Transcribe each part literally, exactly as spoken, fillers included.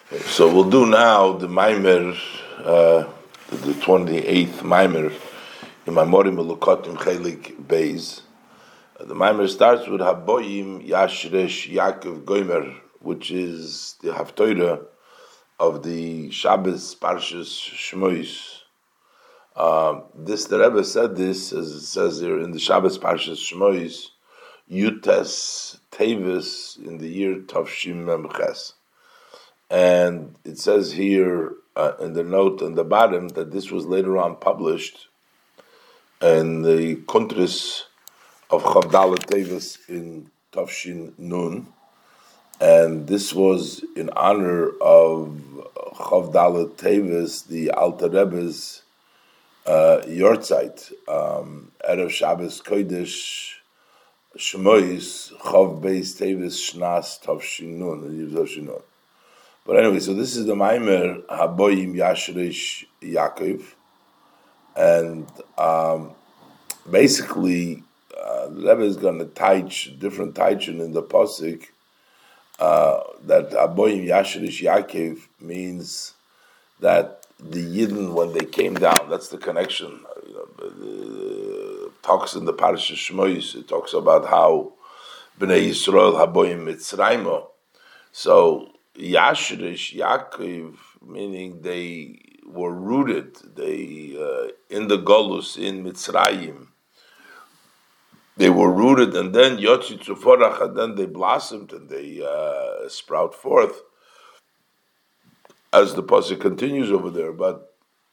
So we'll do now the Maimer, uh, the twenty-eighth Maimer in Maimorim Melukotim Chelik Beis. The Maimer starts with Haboyim Yashresh Yaakov Goimer, which is the Haftorah of the Shabbos Parshas Shmois. Um, this the Rebbe said this, as it says here in the Shabbos Parshas Shmois, Yutes Tevis in the year Tavshim Memches. And it says here uh, in the note on the bottom that this was later on published in the Kuntris of Chavdalet Tevis in Tavshin Nun, and this was in honor of Chavdalet Tevis, the Alter Rebbe's uh, Yortzeit, um, Erev Shabbos Kodesh Shmois Chav Beis Tevis Shnas Tavshin Nun, Tavshin Nun. But anyway, so this is the Maimer Haboyim Yashresh Yaakov, and um, basically uh, the Rebbe is going to teach different teaching in the pasuk uh, that Haboyim Yashresh Yaakov means that the Yidden, when they came down, that's the connection. You know, it talks in the Parashat Shmois, it talks about how Bnei Yisrael Haboyim Mitzrayim. So Yashresh Yaakov, meaning they were rooted, they uh, in the Golus in Mitzrayim. They were rooted, and then Yotzi Tzuforach, and then they blossomed and they uh, sprout forth, as the pasuk continues over there. But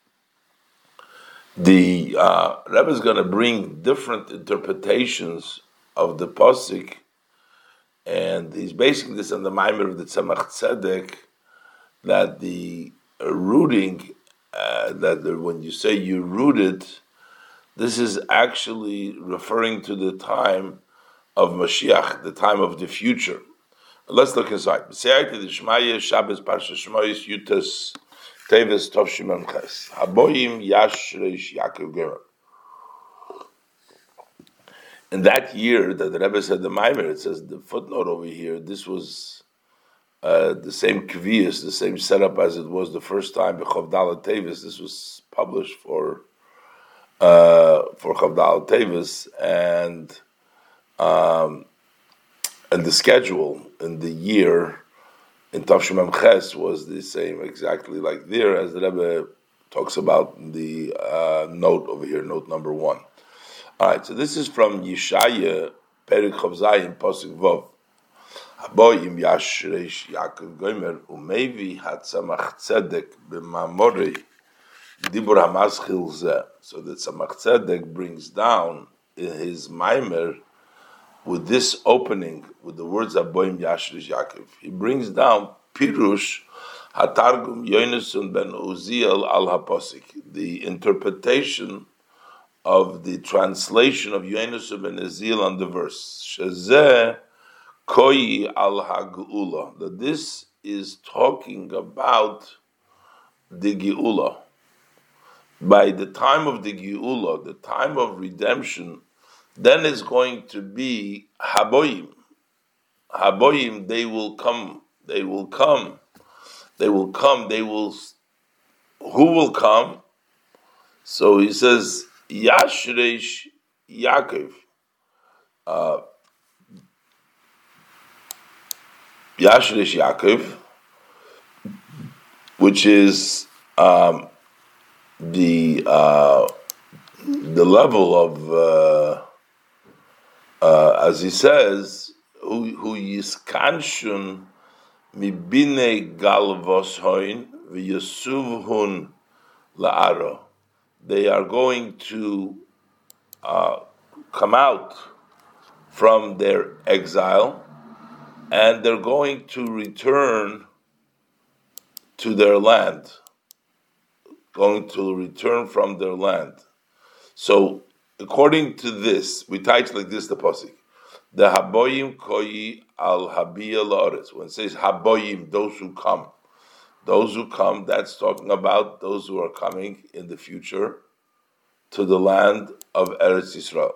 the uh, Rebbe is going to bring different interpretations of the pasuk. And he's basing this on the Maimer of the Tzemach Tzedek, that the uh, rooting, uh, that the, when you say you rooted, this is actually referring to the time of Mashiach, the time of the future. Let's look inside. Shabbos Parshas Shmois Yutas Teves Tavshim Memches Haboyim Yashresh Yaakov Gomer. In that year that the Rebbe said the Maimer, it says the footnote over here, this was uh, the same kvius, the same setup as it was the first time B'Chav Dalet Tevis. This was published for uh, for Chav Dalet Tevis, and um, and the schedule in the year in Tavshim Memches was the same, exactly like there, as the Rebbe talks about in the uh, note over here, note number one. All right, so this is from Yeshaya, Perik Chav Zayin, Pasuk Vov. Haboyim Yashresh Yaakov Gomer Umevi Hatzamach Tzedek B'Mamorei Dibur Hamaschil Zeh. So that Tzemach Tzedek brings down in his Maimer with this opening with the words Haboyim Yashresh Yaakov. He brings down Pirush Hatargum Yonason ben Uziel al Haposik, the interpretation of the translation of Yonason ben Uziel on the verse Shezeh Koi al Hagula, that this is talking about the Geula. By the time of the Geula, the time of redemption, then is going to be Haboyim. Haboyim, they will come, they will come, they will come, they will, who will come? So he says, Yashresh Yaakov. Uh, Yashresh Yaakov, which is um, the uh, the level of, uh, uh, as he says, who who yiskanshun mibine galvos hoin v'yasuvhun la'aro. They are going to uh, come out from their exile, and they're going to return to their land. Going to return from their land. So, according to this, we title like this the pasuk: the Haboyim Koi al Habiyah La'aretz. When it says Haboyim, those who come, those who come, that's talking about those who are coming in the future to the land of Eretz Yisrael.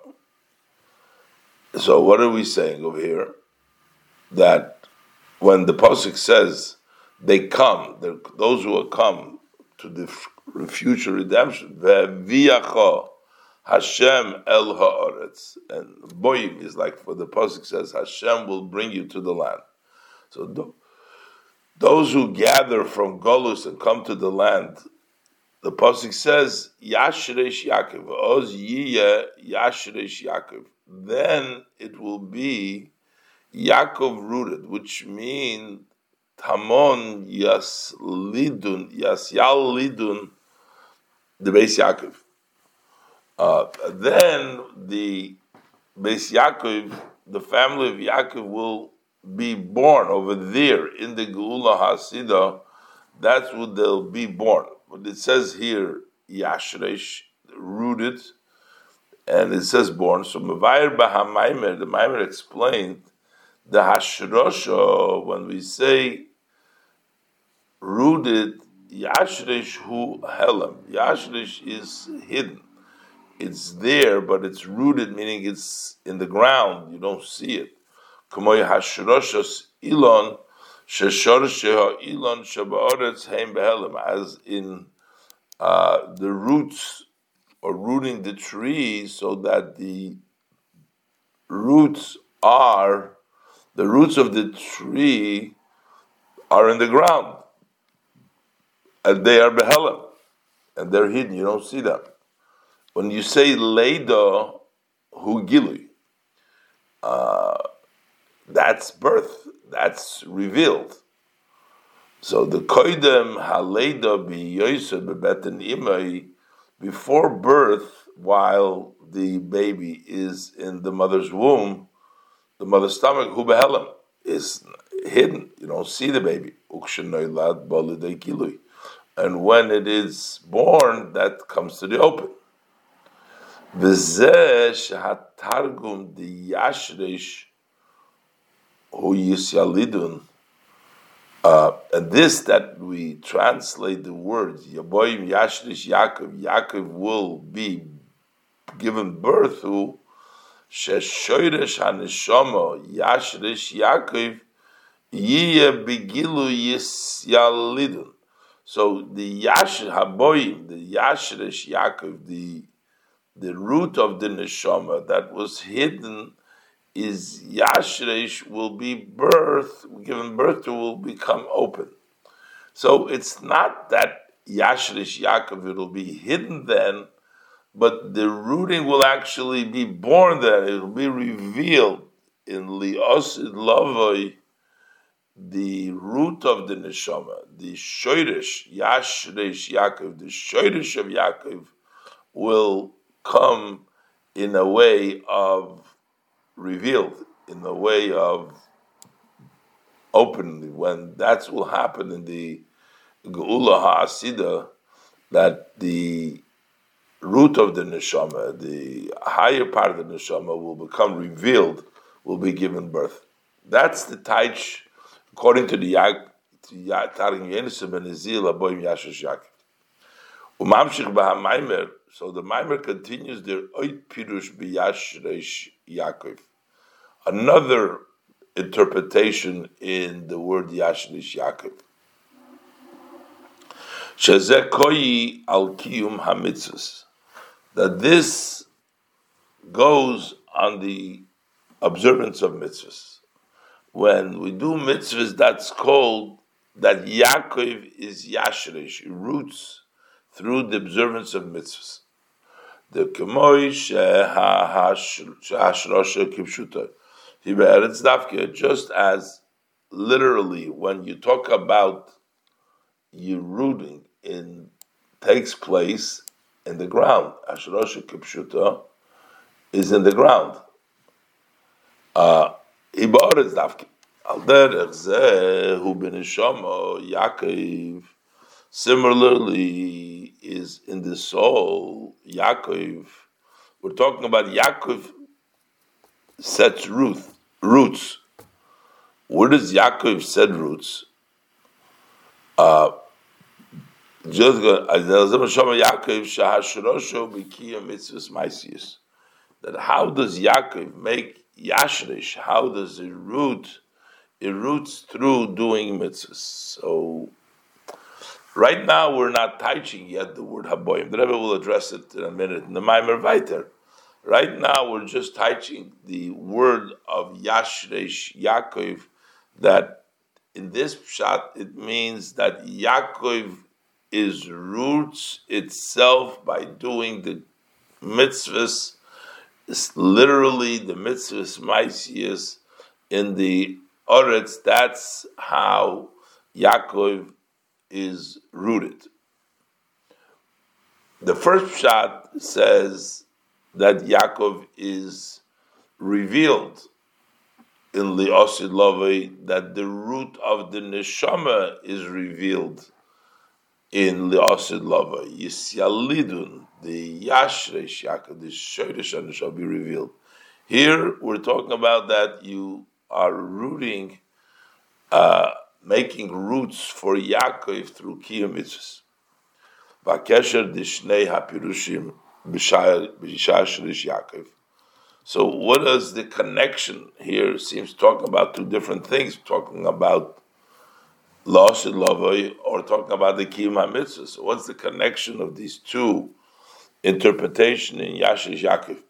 So, what are we saying over here? That when the pasuk says they come, those who will come to the future redemption. Ve'viyacha Hashem el ha'aretz, and boim is like for the pasuk says Hashem will bring you to the land. So th- those who gather from Golus and come to the land, the pasuk says Yashresh Yaakov, Oz Yiyeh Yashresh Yaakov. Then it will be Yaakov rooted, which means Tamon Yas Lidun Yas Yal Lidun the Beis Yaakov. Uh, then the Beis Yaakov, the family of Yaakov, will be born over there in the Geula Hasidah. That's where they'll be born. But it says here Yashresh, rooted, and it says born. So Mavayir Bahamaimer, the Maimer explained the Hashrosha, when we say rooted, Yashresh hu helam. Yashresh is hidden. It's there, but it's rooted, meaning it's in the ground. You don't see it. Kamoy Hashroshas ilon sheshorsheha ilon shabaoretz heim behelam, as in uh, the roots or rooting the tree, so that the roots are the roots of the tree are in the ground, and they are behelam, and they're hidden. You don't see them. When you say leida hu gilui, uh, that's birth, that's revealed. So the koidem haleida biyoyse bebeten imay, before birth, while the baby is in the mother's womb, the mother's stomach, hu behelam, is hidden. You don't see the baby. Ukshenoilad balidei gilui, and when it is born, that comes to the open. V'zeh shehatargum di yashresh hu yisyalidun, uh, and this that we translate the words Yaboim Yashresh Yaakov, Yaakov will be given birth to sheshoyresh haneshama Yashresh Yaakov yiyeh begilu yisyalidun. So the Yash Haboim, the Yashresh Yaakov, the the root of the neshama that was hidden is Yashresh, will be birth, given birth to, will become open. So it's not that Yashresh Yaakov, it'll be hidden then, but the rooting will actually be born then. It will be revealed in Li'osid Lavoi, the root of the neshama, the shoyresh, Yashresh Yaakov, the shoyresh of Yaakov will come in a way of revealed, in a way of openly, when that will happen in the Geula Ha'asida, that the root of the neshama, the higher part of the neshama, will become revealed, will be given birth. That's the taich, according to the Yag, Taring Yenisem and Ezil, Aboim Yashresh Yaakov. Umamshich b'hamaimer, so the Maimer continues their oit pirush b'yashresh Yaakov. Another interpretation in the word Yashresh Yaakov. Shezeh koyi al kiyum hamitzvos, that this goes on the observance of mitzvahs. When we do mitzvahs, that's called that Yaakov is Yashresh, roots through the observance of mitzvahs. The kemoy shehashrosha kipshuta. Just as literally when you talk about you rooting in takes place in the ground. Ashrosha kipshuta is in the ground. Uh Ibaretz dafke. Al derech zeh hu b'neshama Yaakov. Similarly, is in the soul, Yaakov. We're talking about Yaakov sets root, roots. Where does Yaakov set roots? Uh, just that how does Yaakov make Yashresh? How does the root it roots through doing mitzvahs. So right now we're not teaching yet the word haboyim. The Rebbe will address it in a minute in the Maimer Vayter. Right now we're just teaching the word of Yashresh Yaakov, that in this pshat it means that Yaakov is roots itself by doing the mitzvahs. It's literally the mitzvahs maisias in the Oretz. That's how Yaakov is rooted. The first pshat says that Yaakov is revealed in Li'osid Lavai, that the root of the neshama is revealed in Li'osid Lavai. Yisyalidun, the Yashresh Yaakov, the Shoresh shall be revealed. Here we're talking about that you are rooting, uh, making roots for Yaakov through Kiyum Mitzvahs. Vakesher Dishnei HaPirushim B'Shashrish Yaakov. So what is the connection here? It seems to talk about two different things, talking about La'osid Lavai or talking about the Kiyum HaMitzvah. So what's the connection of these two interpretation in Yashrish Yaakov?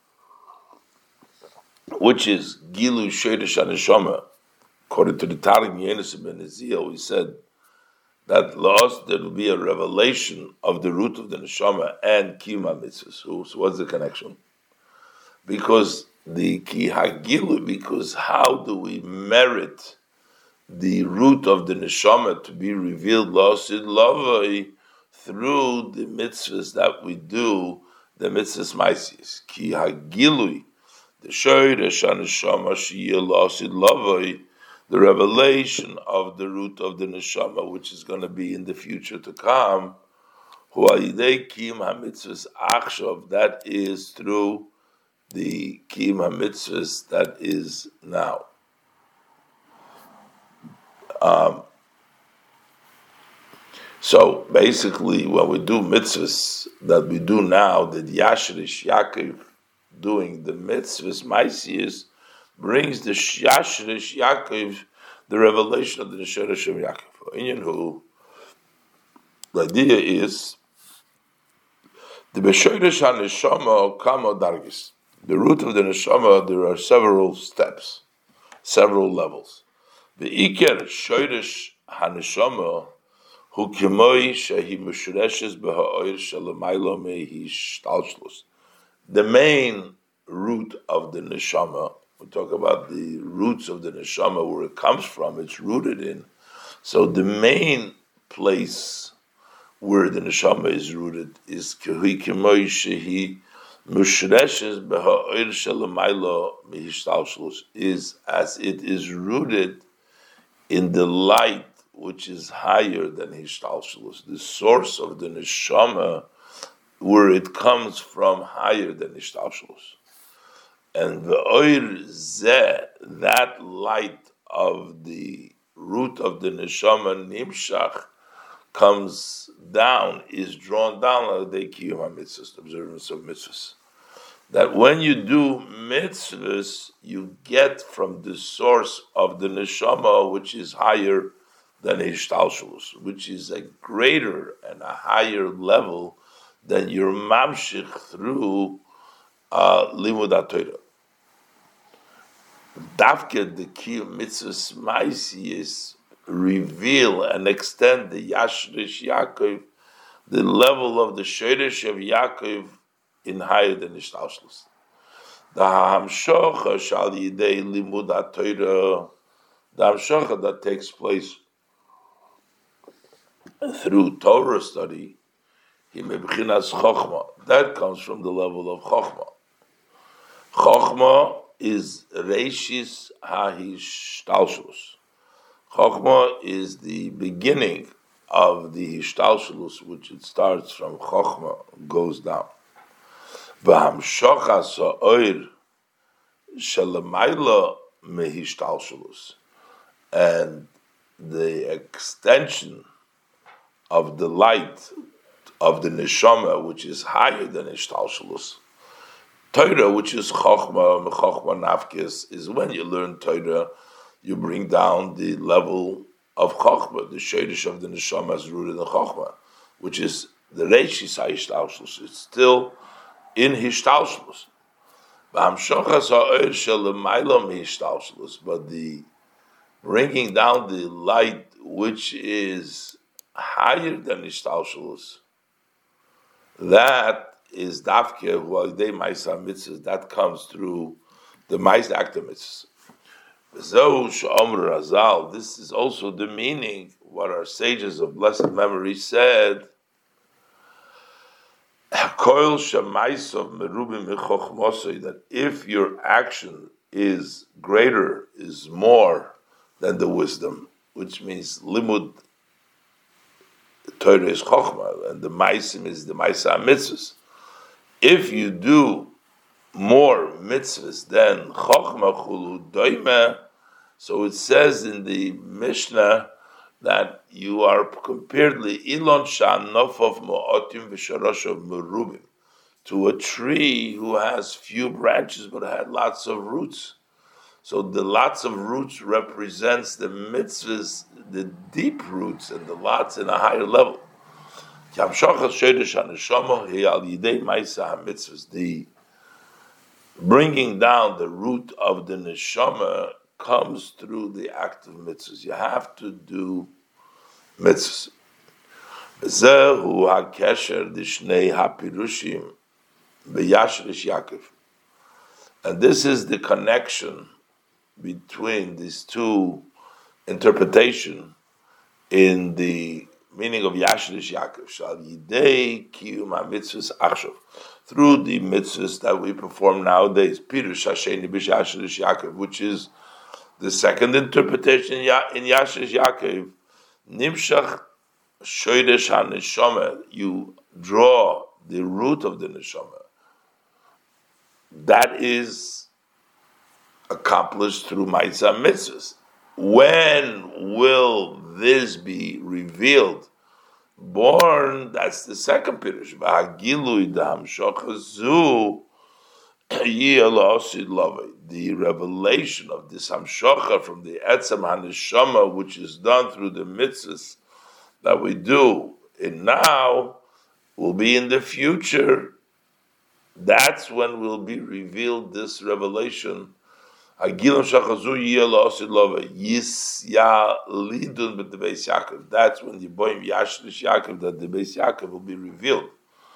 Which is Gilu Shoresh HaNeshama. According to the Targum Yenis ben Eziel, we said that lost there will be a revelation of the root of the neshama and Kiyum HaMitzvah. So, so what's the connection? Because the Ki Hagilu, because how do we merit the root of the neshama to be revealed La'osid Lavai through the mitzvahs that we do, the mitzvahs maisis. Ki Hagilu, the Shoresh HaNeshama Sheyeh La'osid Lavai, the revelation of the root of the neshama, which is going to be in the future to come, that is through the Kiyum HaMitzvahs that is now. Um, so basically, when we do mitzvahs that we do now, the Yashresh Yaakov doing the mitzvahs, Maisius, brings the Yashresh Yaakov, the revelation of the Shoresh of Yaakov. In who the idea is the Beshoresh HaNeshama Kama Dargis. The root of the neshama, there are several steps, several levels. The Iker Shoresh HaNeshama Hu Kimoi Shehi Mushureshes BeHa'oir Shalamaylo Mehi Shtalshlus. The main root of the neshama, we talk about the roots of the neshama, where it comes from, it's rooted in. So the main place where the neshama is rooted is Kehi Kimoi Shehi Mushreshes Beha'ir Shalamaylo Mihishtalshlus, is as it is rooted in the light which is higher than Hishtalshlus, the source of the neshama, where it comes from higher than Hishtalshlus. And the oir zeh, that light of the root of the neshama nimshach, comes down, is drawn down on the Kiyum HaMitzvahs, observance of mitzvahs. That when you do mitzvahs, you get from the source of the neshama, which is higher than Hishtalshlus, which is a greater and a higher level than your mamshich through uh, limud HaTorah. Davke the Kiyum Mitzvahs Maisius reveal and extend the Yashresh Yaakov, the level of the Shoresh of Yaakov in higher than Hishtalshlus. The Hamshocha Shal Yidei Limud HaTorah, the Hamshocha that takes place through Torah study, that comes from the level of Chochmah. Chochmah is Reishis HaHishtalshlus. Chochmah is the beginning of the Hishtalshlus, which it starts from Chochmah, goes down. V'hamshocha sa'oir shalamayla mehishtalshlus, and the extension of the light of the neshama, which is higher than Hishtalshlus. Torah, which is Chochmah, Chochmah Nafkis, is when you learn Torah, you bring down the level of Chochmah, the Shadish of the Neshama is rooted in Chochmah, which is the Reishis HaHishtalshlus. It's still in Hishtalshlus. But the bringing down the light, which is higher than Hishtalshlus, that is Dafke Hualidei Maisa Mitzvahs, that comes through the Maisa Akta Mitzvahs. This is also the meaning, what our sages of blessed memory said, that if your action is greater, is more than the wisdom, which means limud Torah is chokhmah, and the maisim is the maisa mitzvahs. If you do more mitzvahs than chokhmah chulu doime, so it says in the Mishnah that you are compared ilon shanof of mo'otim v'sharash of merubim, to a tree who has few branches but had lots of roots. So the lots of roots represents the mitzvahs, the deep roots, and the lots in a higher level. The bringing down the root of the neshama comes through the act of mitzvahs. You have to do mitzvahs. And this is the connection between these two interpretation in the meaning of Yashrish Yaakov. Shal Yidei Kiyum HaMitzvahs Achshav. Through the mitzvahs that we perform nowadays, Pirush Hasheni B'Yashrish Yaakov, which is the second interpretation in Yashrish Yaakov, Nimshach Shoyresh HaNeshama, you draw the root of the neshama. That is accomplished through Ma'isa Mitzvahs. When will this be revealed? Born, that's the second Pirush. The revelation of this Hamshocha from the Etzem HaNeshama, which is done through the mitzvahs that we do, and now will be in the future. That's when will be revealed this revelation. That's when the Boim Yashrish Yaakov, that the Beis Yaakov will be revealed.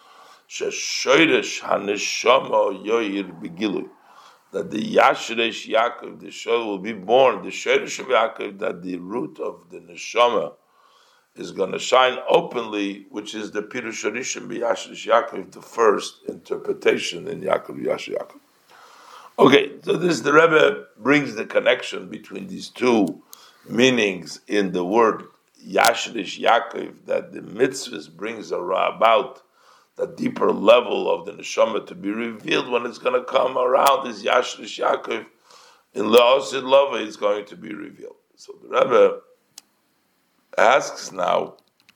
That the Yashrish Yaakov, the show will be born, the Shoresh of Yaakov, that the root of the Neshama is going to shine openly, which is the Pirush Harishon B'Yashrish Yaakov, the first interpretation in Yaakov Yashrish Yaakov. Okay, so this the Rebbe brings the connection between these two meanings in the word Yashrish Yaakov, that the mitzvahs brings about the deeper level of the neshama to be revealed when it's going to come around. This Yashrish Yaakov in La'osid Lava is going to be revealed. So the Rebbe asks now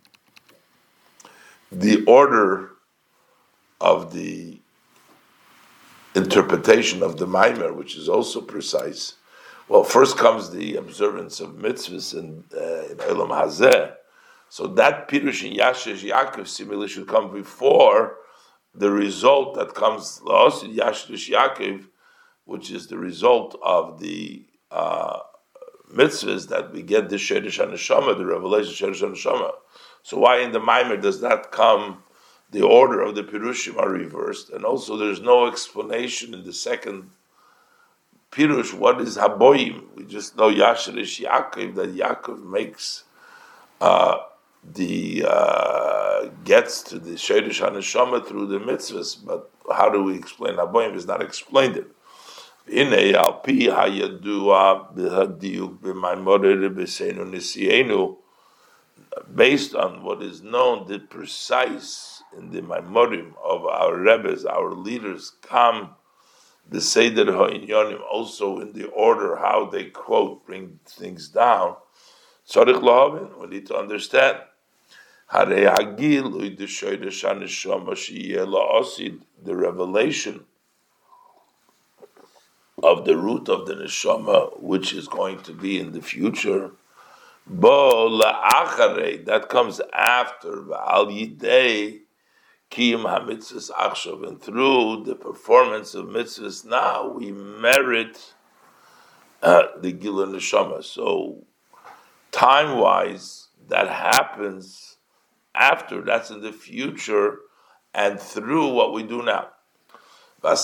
the order of the interpretation of the Maimer, which is also precise. Well, first comes the observance of mitzvahs in, uh, in Olam Hazeh. So that Pirush in Yashrish Yaakov similarly should come before the result that comes also in Yashrish Yaakov, which is the result of the uh, mitzvahs that we get the Sheresh HaNeshama, the revelation Sheresh HaNeshama. So why in the Maimer does that come? The order of the Pirushim are reversed, and also there's no explanation in the second Pirush. What is Haboyim? We just know Yashrish Yaakov, that Yaakov makes uh, the uh, gets to the Sheresh HaNeshama through the mitzvahs, but how do we explain Haboyim? Is not explained it. Inei al pi hayadua b'hadiuk b'maimorer b'seinu nisienu, based on what is known, the precise in the Maimorim of our Rebbes, our leaders, come the Seder HaInyonim, also in the order how they quote, bring things down. Tzarich lahavin, we need to understand. Harei hagil u'ideshoyresh haneshama sheyeh la'asid, the revelation of the root of the neshama, which is going to be in the future. Bo la'acharei, that comes after v'al yidei kiyum hamitzvahs achshav, and through the performance of mitzvahs now we merit uh, the gilui neshama. So time-wise, that happens after. That's in the future, and through what we do now. But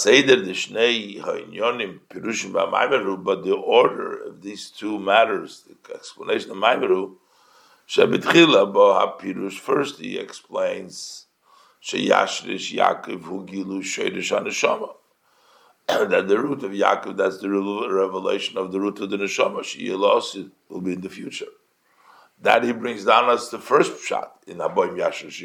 the order of these two matters, the explanation of Maimeru, first he explains that the root of Yaakov, that's the revelation of the root of the neshama, will be in the future. That he brings down as the first shot in Haboim Yashrish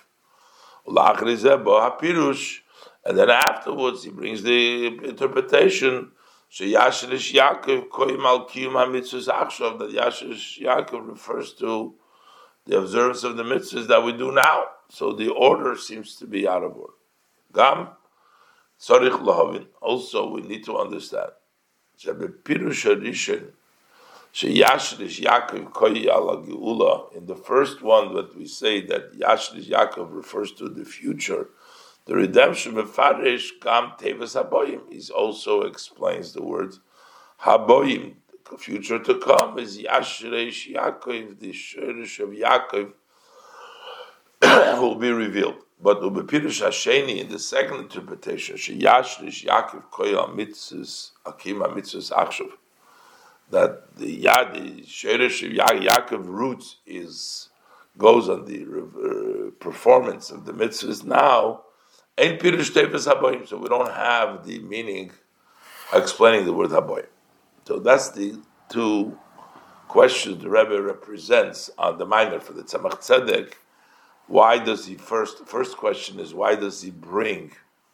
Yaakov. And then afterwards he brings the interpretation Yashrish Yaakov koyim al kiyum hamitzvos achshav, that Yashrish Yaakov refers to the observance of the mitzvahs that we do now. So the order seems to be out of order. Gam tzarich lahavin. Also, we need to understand shebepirush harishon sheyashrish Yaakov koyi ala geula. In the first one, that we say that Yashrish Yaakov refers to the future, the redemption mefarish gam tevas haboyim. He also explains the words haboyim, the future to come is Yashrish Yaakov, the shirish of Yaakov will be revealed. But ubepirush hasheni, in the second interpretation, she Yashrish Yaakov koyal mitzvahs akima mitzvahs achshav, that the yad, the shirish of Ya- Yaakov roots is goes on the uh, performance of the mitzvahs now. Ein pirush tevas haboyim, so we don't have the meaning explaining the word haboyim. So that's the two questions the Rebbe represents on the minor for the Tzemach Tzedek. Why does he first? First question is, why does he bring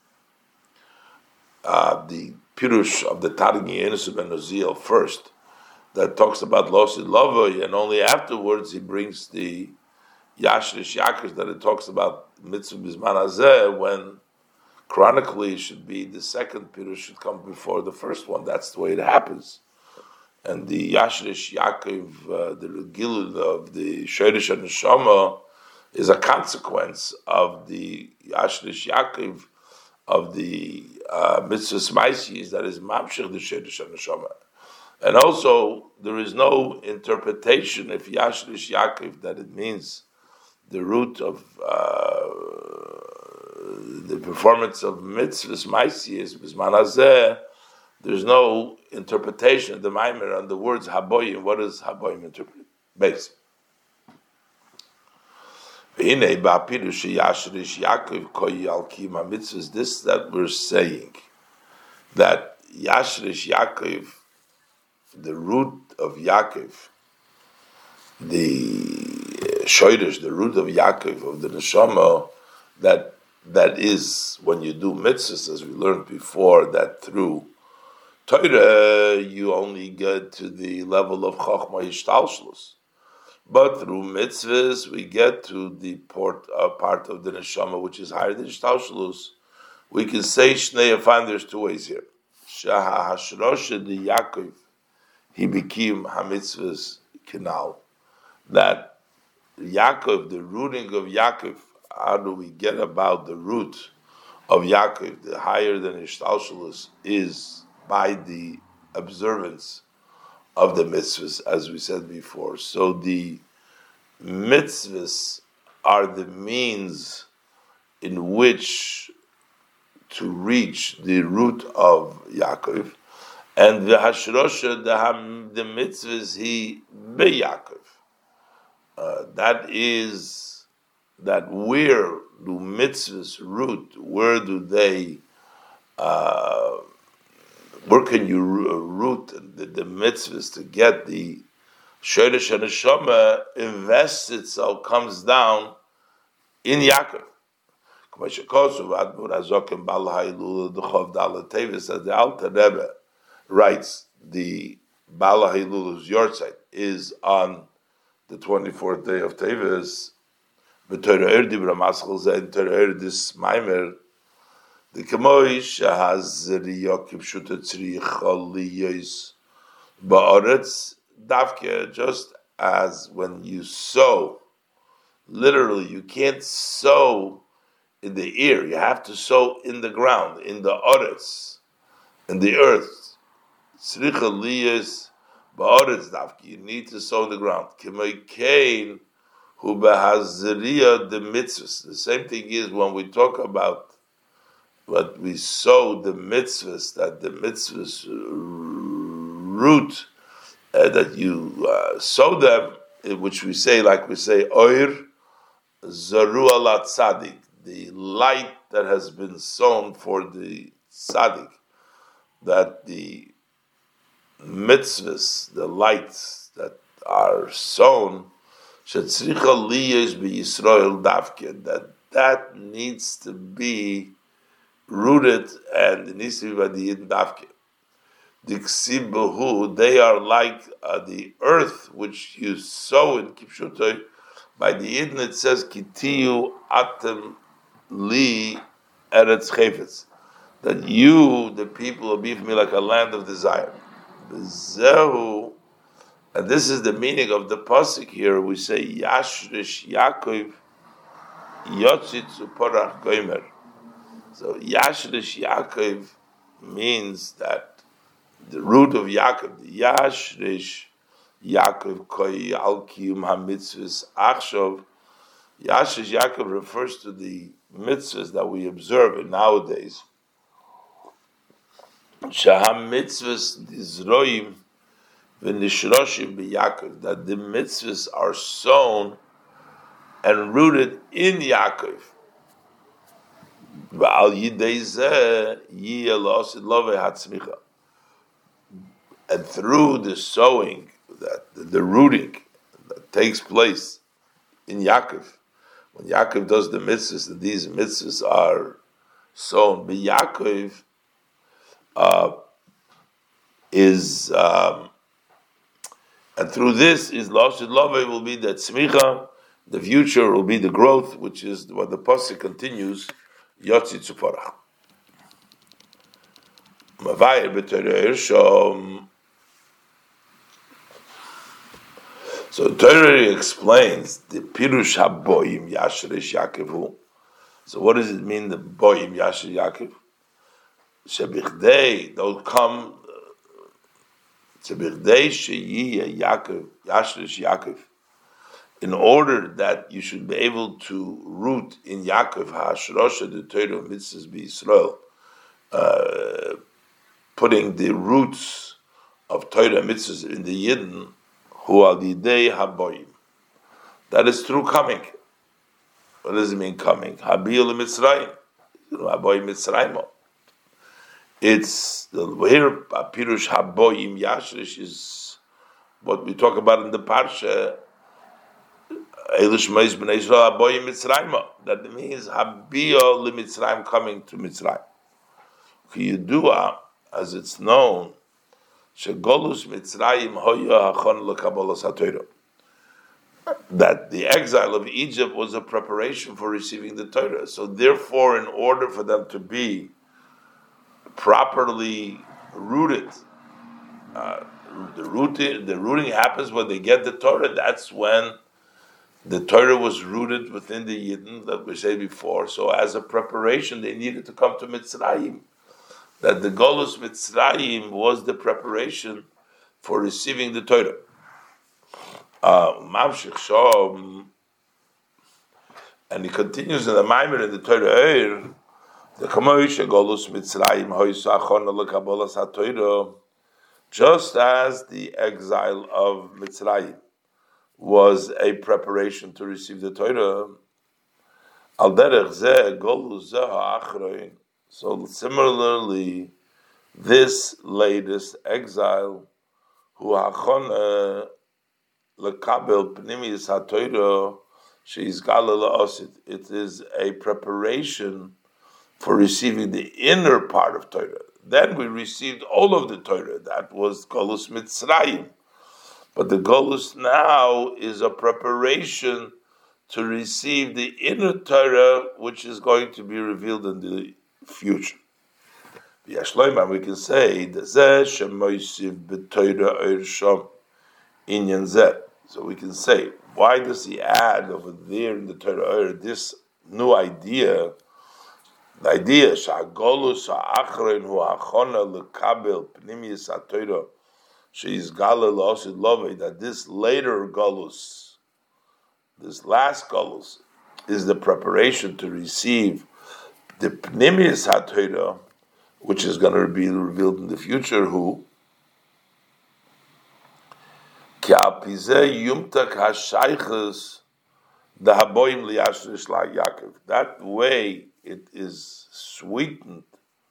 uh, the pirush of the Targi Yenusu ben Uziel first, that talks about Losid Lavoi, and only afterwards he brings the Yashrish Yaakov, that it talks about Mitzvah Bizman Hazeh, when chronically it should be the second pirush should come before the first one. That's the way it happens. And the Yashrish Yaakov, uh, the Regilul of the Shorish and Neshama, is a consequence of the Yashrish Yaakov of the uh, Mitzvah Smaisi, that is Mamshech the Shorish and Neshama. And also, there is no interpretation if Yashrish Yaakov that it means the root of uh, the performance of mitzvahs Maisi is Bizman Hazeh. There's no interpretation of the Maimer on the words Haboyim. What does Haboyim interpret? Base. This that we're saying, that Yashrish Yaakov, the root of Yaakov, the Shoirish, the root of Yaakov, of the Neshama, that that is when you do mitzvahs, as we learned before, that through Torah you only get to the level of Chochmah Yishtalshlus. But through mitzvahs we get to the port, uh, part of the Neshama which is higher than Yishtalshlus. We can say Shnei Afan, there's two ways here. Shaha Hashrosha de Yaakov, he became Hamitzvahs Kinal. That Yaakov, the rooting of Yaakov, how do we get about the root of Yaakov, the higher than Ishtalshalus, is by the observance of the mitzvahs, as we said before. So the mitzvahs are the means in which to reach the root of Yaakov, and the Hashrosha, the, the mitzvahs, he be Yaakov. Uh, that is, that where do mitzvahs root? Where do they, uh, where can you root the, the mitzvahs to get the Shoresh and Neshama invests itself, comes down in Yaakov. As the Alter Rebbe writes, the Bala Hilul's Yortzeit is on the twenty-fourth day of Teves. This Maimer The Kamoish has the Yakim Shutatri Chaliyos Ba'aretz Davke, just as when you sow, literally, you can't sow in the ear, you have to sow in the ground, in the Aretz, in the earth. Tzricha Liyos Ba'aretz Davke, you need to sow in the ground. Kamoi Kain Hu Behazriya the mitzvahs. The same thing is when we talk about what we sow the mitzvahs, that the mitzvahs root, uh, that you uh, sow them, which we say, like we say, oir zaru ala tzadik, the light that has been sown for the tzadik, that the mitzvahs, the lights that are sown, shetzricha liyos b'Yisrael davke, that that needs to be rooted, and it needs to be by the Yidden Davke. The Ksibahu, they are like uh, the earth which you sow in Kipshutoy. By the Yidden it says, Kitiyu atem li eretz chefetz, that you, the people, will be for me like a land of desire. Zehu, and this is the meaning of the pasuk here. We say, Yashrish Yaakov yotzitzu porach goimer. So Yashrish Yaakov means that the root of Yaakov, the Yashrish Yaakov koi al kiyum ha-mitzvahs achshov. Yashrish Yaakov refers to the mitzvahs that we observe nowadays. Shaham mitzvahs dizroim v'nishroshim b'Yaakov, that the mitzvahs are sown and rooted in Yaakov. And through the sowing, that the rooting that takes place in Yaakov, when Yaakov does the mitzvahs, and these mitzvahs are sown, but Yaakov uh, is, um, and through this is Lashid Love will be that tzmicha, the future will be the growth, which is what the pasuk continues. Yotzi Tzuporach. Mavayir b'Torah Irshom. So Torah explains the Pirush HaBoyim Yashrish Yaakov. So what does it mean, the Boyim Yashrish Yaakov? Shebichdei, they'll come. Shebichdei sheyi Yaakov Yashrish Yaakov. In order that you should be able to root in Yaakov, Ha'ashrosha, the Torah mitzvahs b'Yisrael, uh, putting the roots of Torah mitzvahs in the Yidden, who are the day haboyim. That is through coming. What does it mean coming? Habil Mitzrayim, haboyim Mitzrayim. It's the here Pirush haboyim Yashrish is what we talk about in the parsha. That means Habiyah Limitzrayim, coming to Mitzrayim. Kiyudua, as it's known, Shegolus Mitzrayim Hoya Hachon Lekabolos HaTorah, that the exile of Egypt was a preparation for receiving the Torah. So therefore, in order for them to be properly rooted, uh, the rooting the rooting happens when they get the Torah. That's when the Torah was rooted within the Yidden, that we said before. So as a preparation, they needed to come to Mitzrayim. That the Golus Mitzrayim was the preparation for receiving the Torah. Mamshich Shom, and he continues in the Maimer in the Torah, the Kamoish Golus Mitzrayim Hoysachon Lekabolas HaTorah, just as the exile of Mitzrayim was a preparation to receive the Torah. Al derech zeh golus zeh ha'achroin. So similarly, this latest exile, hu hachon lekabel pnimis haTorah sheizgala la'osit. It is a preparation for receiving the inner part of Torah. Then we received all of the Torah. That was golus Mitzrayim. But the Golus now is a preparation to receive the inner Torah, which is going to be revealed in the future. V'yashloimah, we can say the zeh shemoisiv b'toira oirsham inyan zeh. So we can say, why does he add over there in the Torah oir this new idea? The idea sha'golus ha'achrein hu ha'chona lekabel pnimiyus ha'toira she's galil osid lovei, that this later golus, this last golus, is the preparation to receive the pnimiyus ha'toira, which is going to be revealed in the future. Who? Ki alpizeh yumtak ha'shayches the haboyim liyashrish la Yaakov. That way it is sweetened,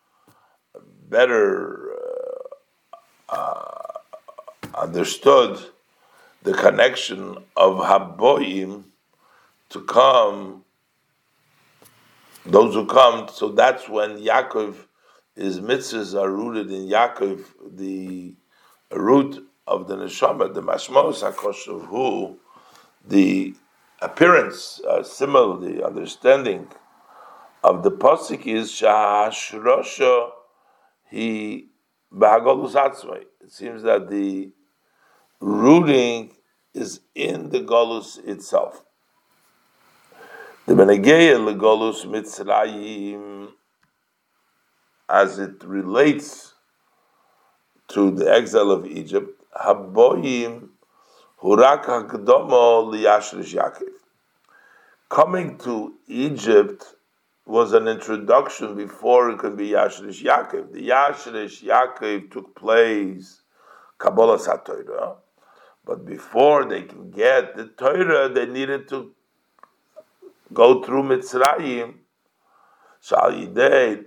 better uh, uh, understood, the connection of haboyim to come, those who come. So that's when Yaakov, his mitzvahs are rooted in Yaakov, the root of the neshama, the mashmos hakoshuv, who the appearance, uh, similar, the understanding of the pasuk is shahashrosha he b'hagolus atzmai. It seems that the rooting is in the golus itself. The benegeya legolus mitzrayim, as it relates to the exile of Egypt, haboyim hurak hakdomo liyashrish Yaakov. Coming to Egypt was an introduction before it could be Yashrish Yaakov. The Yashrish Yaakov took place Kabbalah SaTorah, but before they can get the Torah, they needed to go through Mitzrayim. Shal Yidei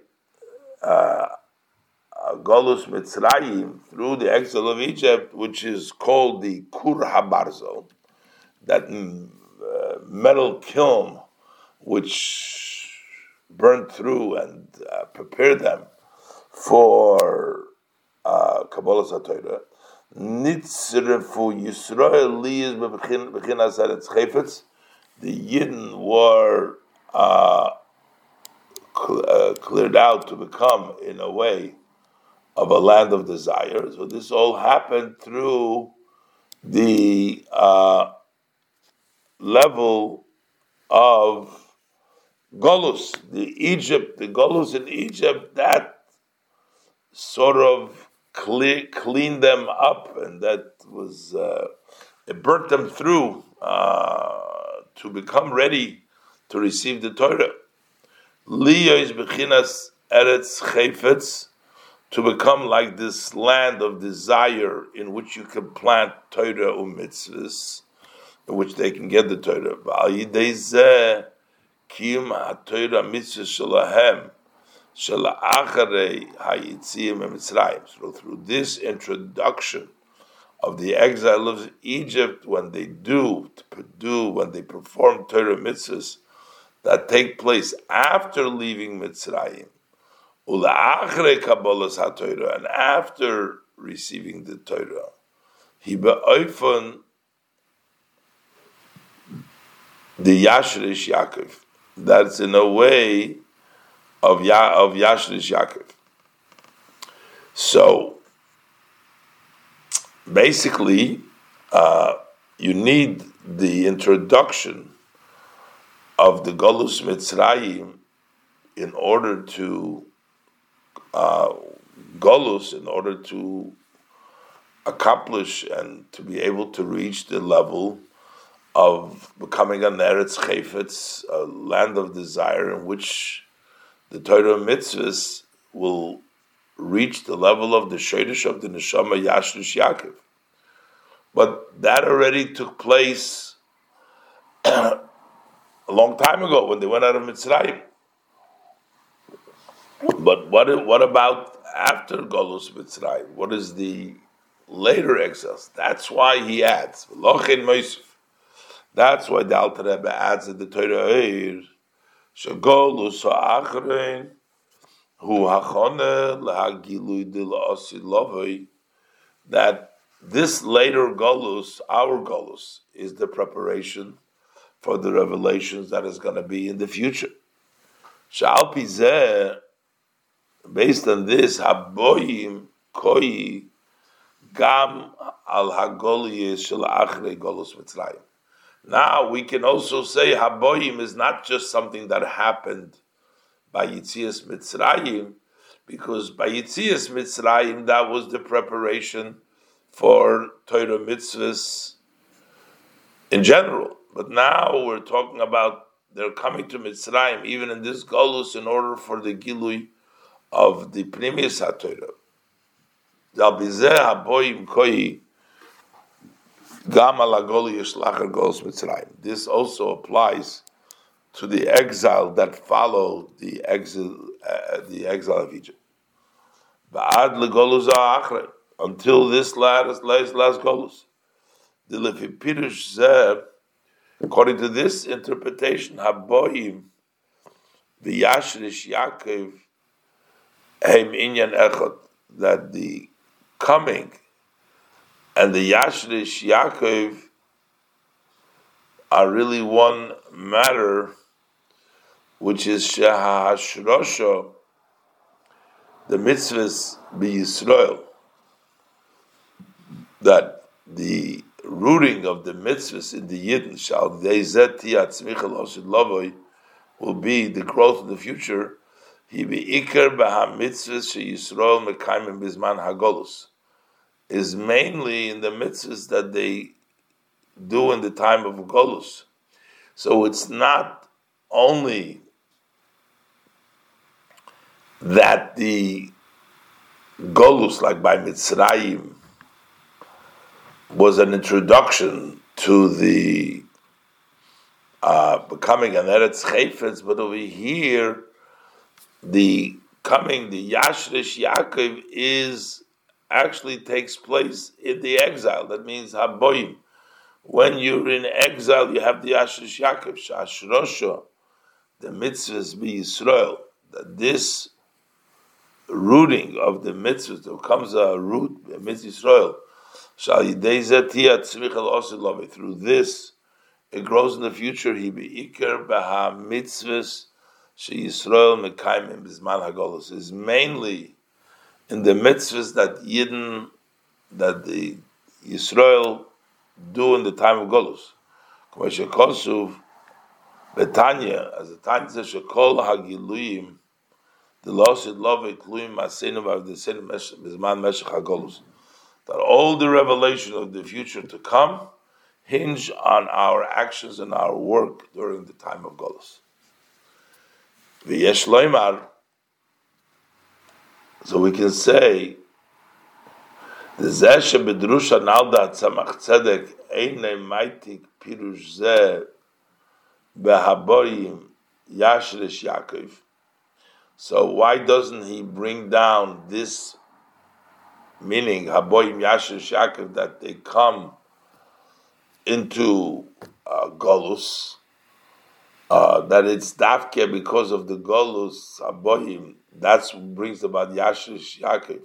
Golus Mitzrayim, through the exile of Egypt, which is called the Kur HaBarzel, that uh, metal kiln which burned through and uh, prepared them for uh, Kabbalah SaTorah. Nitzrefu Yisrael liyis bebechinas eretz chayfetz. The Yidden were uh, cl- uh, cleared out to become, in a way, of a land of desire. So this all happened through the uh, level of Golus, the Egypt, the Golus in Egypt, that sort of clear, cleaned them up, and that was, uh, it burnt them through uh, to become ready to receive the Torah. Liya is bechinas eretz chayfetz, to become like this land of desire in which you can plant Torah or mitzvahs, in which they can get the Torah. V'al yidei zeh kiyum ha-Torah mitzvah shalahem shalacharei hayitziim mitzrayim. So through this introduction of the exile of Egypt, when they do, do when they perform Torah mitzvahs that take place after leaving Mitzrayim, ula'achrei kabbalas ha-Torah, and after receiving the Torah, he be'oifon the Yashrish Yaakov. That's in a way of ya, of Yashrish Yaakov. So basically, uh, you need the introduction of the Golus Mitzrayim in order to uh, Golus, in order to accomplish and to be able to reach the level of becoming an Eretz Chayfetz, a land of desire, in which the Torah mitzvahs will reach the level of the Sheidish of the Neshama Yashrish Yaakov. But that already took place a long time ago when they went out of Mitzrayim. But what what about after Golus Mitzrayim? What is the later exiles? That's why he adds Lochin Moisef. That's why the Alter Rebbe adds in the Torah Eir Shegolus ha'achrein hu hachone lahagilui de la'osid lovei, that this later Golus, our Golus, is the preparation for the revelations that is going to be in the future. Sha'al pi zeh based on this, Haboyim Koi Gam al Hagoliyah Shel Achrei Golus Mitzrayim. Now we can also say Haboyim is not just something that happened by Yitzias Mitzrayim, because by Yitzias Mitzrayim that was the preparation for Torah mitzvahs in general. But now we're talking about they're coming to Mitzrayim, even in this Golus, in order for the Gilui of the Pnimius HaTorah. Dalbizeh Haboyim Koi Gam al Hagoliyah Shel Achrei Golus Mitzrayim. This also applies to the exile that followed the exile, uh, the exile of Egypt. Ba'ad legolus ha'achrei, until this last last last golus. The lefi pirush zeh, according to this interpretation, Haboyim v'yashrish Yaakov heim inyan echad, that the coming and the Yashrish Yaakov are really one matter, which is Shehashrosha, the mitzvahs be Yisrael, that the rooting of the mitzvahs in the Yidden shall will be the growth in the future. He be ikar b'ha mitzvahs she Yisrael mekayim bizman hagolus, is mainly in the mitzvahs that they do in the time of Golus. So it's not only that the Golus, like by Mitzrayim, was an introduction to the uh, becoming an Eretz Chayfetz, but over here, the coming, the Yashrish Yaakov, is actually takes place in the exile. That means Haboyim. When you're in exile, you have the Yashrish Yaakov, Shashrosha, the mitzvahs be Yisrael. That this rooting of the mitzvahs, there comes a root, a mitzvah Yisrael, through this, it grows in the future. He be ikar b'ha mitzvahs she Yisrael mekayim bizman hagolus, is mainly in the mitzvahs that Yidden, that the Yisrael do in the time of Golus. K'may Betanya, as the Tanya says, Shekol hagiluyim, the losid love kluyim asenu v'avdesenu bizman meshech hagolus, that all the revelation of the future to come hinge on our actions and our work during the time of Golus. V'yesh loymar, so we can say, the zeh bedrusha nalda tzamach tzedek einay maitik pirush zeh behaboyim yashrish Yaakov. So why doesn't he bring down this meaning, haboyim yashrish Yaakov, that they come into uh, Golus, uh, that it's dafke because of the Golus, haboyim, that's what brings about Yashrish Yaakov.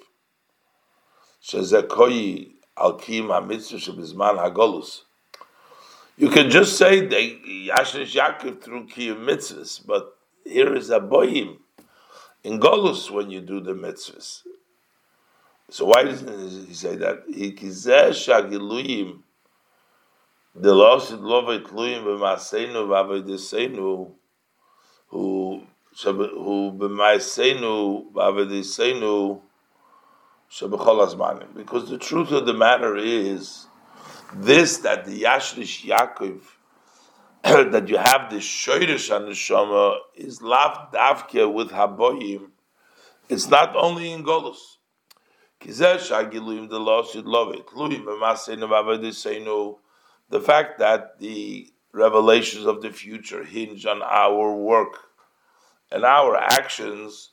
Shezekoyi al-kim ha-mitzvah shebizman ha-golus. You can just say Yashrish Yaakov through kiyum mitzvahs, but here is haboyim in Golus when you do the mitzvahs. So why doesn't he say that? He kizeh shagiluyim the losid lovet luyim b'maseinu v'avedisenu who who b'maseinu v'avedisenu shebechol hazmanim. Because the truth of the matter is this, that the Yashrish Yaakov, that you have the shoyrish haneshama, is lav davke with haboyim. It's not only in Golus. Kizeh shagiluyim the losid lovet luyim b'maseinu v'avedisenu. The fact that the revelations of the future hinge on our work and our actions,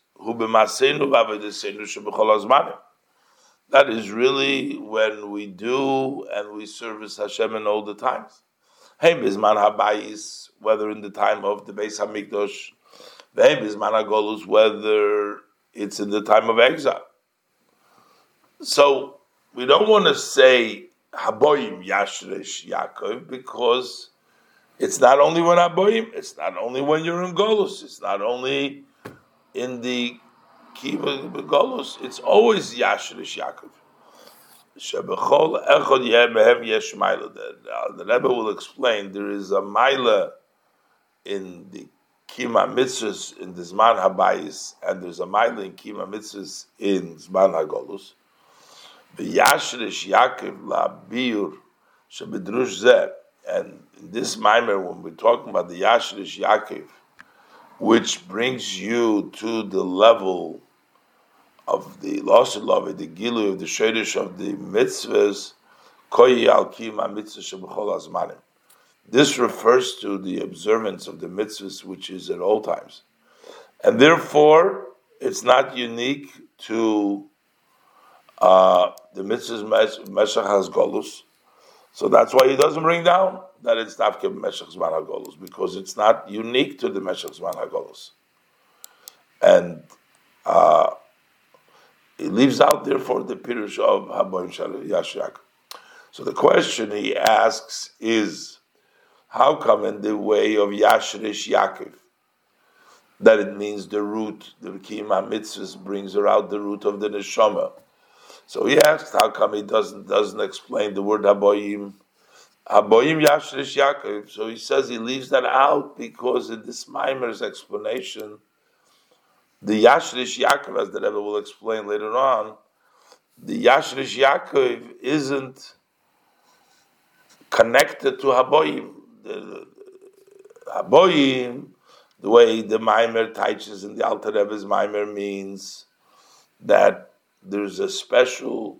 that is really when we do and we service Hashem in all the times. Hey, bizman habayis, whether in the time of the Beis Hamikdash, hey, bizman hagolus, whether it's in the time of exile. So we don't want to say Haboyim Yashrish Yaakov, because it's not only when Haboyim, it's not only when you're in Golus, it's not only in the Kiva Begolus, it's always Yashrish Yaakov. Shebechol Echod Yemehem Yesh Maila. The Rebbe will explain there is a Maila in the Kima Mitzvahs in the Zman Habayis, and there's a Maila in Kima Mitzvahs in Zman Hagolus. The Yashrish Yaakov La Biur Shebedrush Zeh. And in this Maimer, when we're talking about the Yashrish Yaakov, which brings you to the level of the loss of love, the gilu of the shadish of the mitzvahs, koyi al kima mitzvah shebechol azmanim. This refers to the observance of the mitzvahs, which is at all times, and therefore it's not unique to uh, the mitzvahs meshach has golus. So that's why he doesn't bring down that it's dafke meshach zman hagolus, because it's not unique to the meshach zman hagolus, and uh, he leaves out, therefore, the pirush of Haboim Yashriak. So the question he asks is, how come in the way of Yashrish Yaakov, that it means the root, the Kima Mitzvahs brings her out the root of the Neshama. So he asks, how come he doesn't doesn't explain the word Haboim, Haboim Yashrish Yaakov? So he says he leaves that out because in this Maimer's explanation, the Yashrish Yaakov, as the Rebbe will explain later on, the Yashrish Yaakov isn't connected to Haboim. The, the Haboim, the way the Maimer teaches in the Alter Rebbe's Maimer, means that there's a special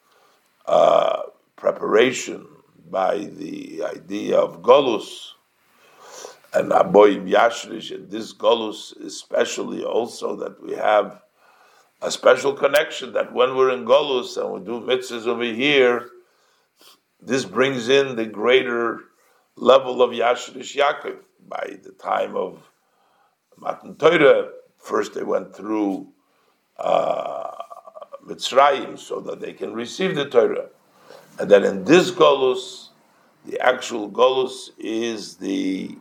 uh, preparation by the idea of Golus, and Haboim Yashrish, and this Golus especially also that we have a special connection that when we're in Golus and we do mitzvahs over here, this brings in the greater level of Yashrish Yaakov. By the time of Matan Torah, first they went through uh, Mitzrayim so that they can receive the Torah. And then in this Golus, the actual Golus is the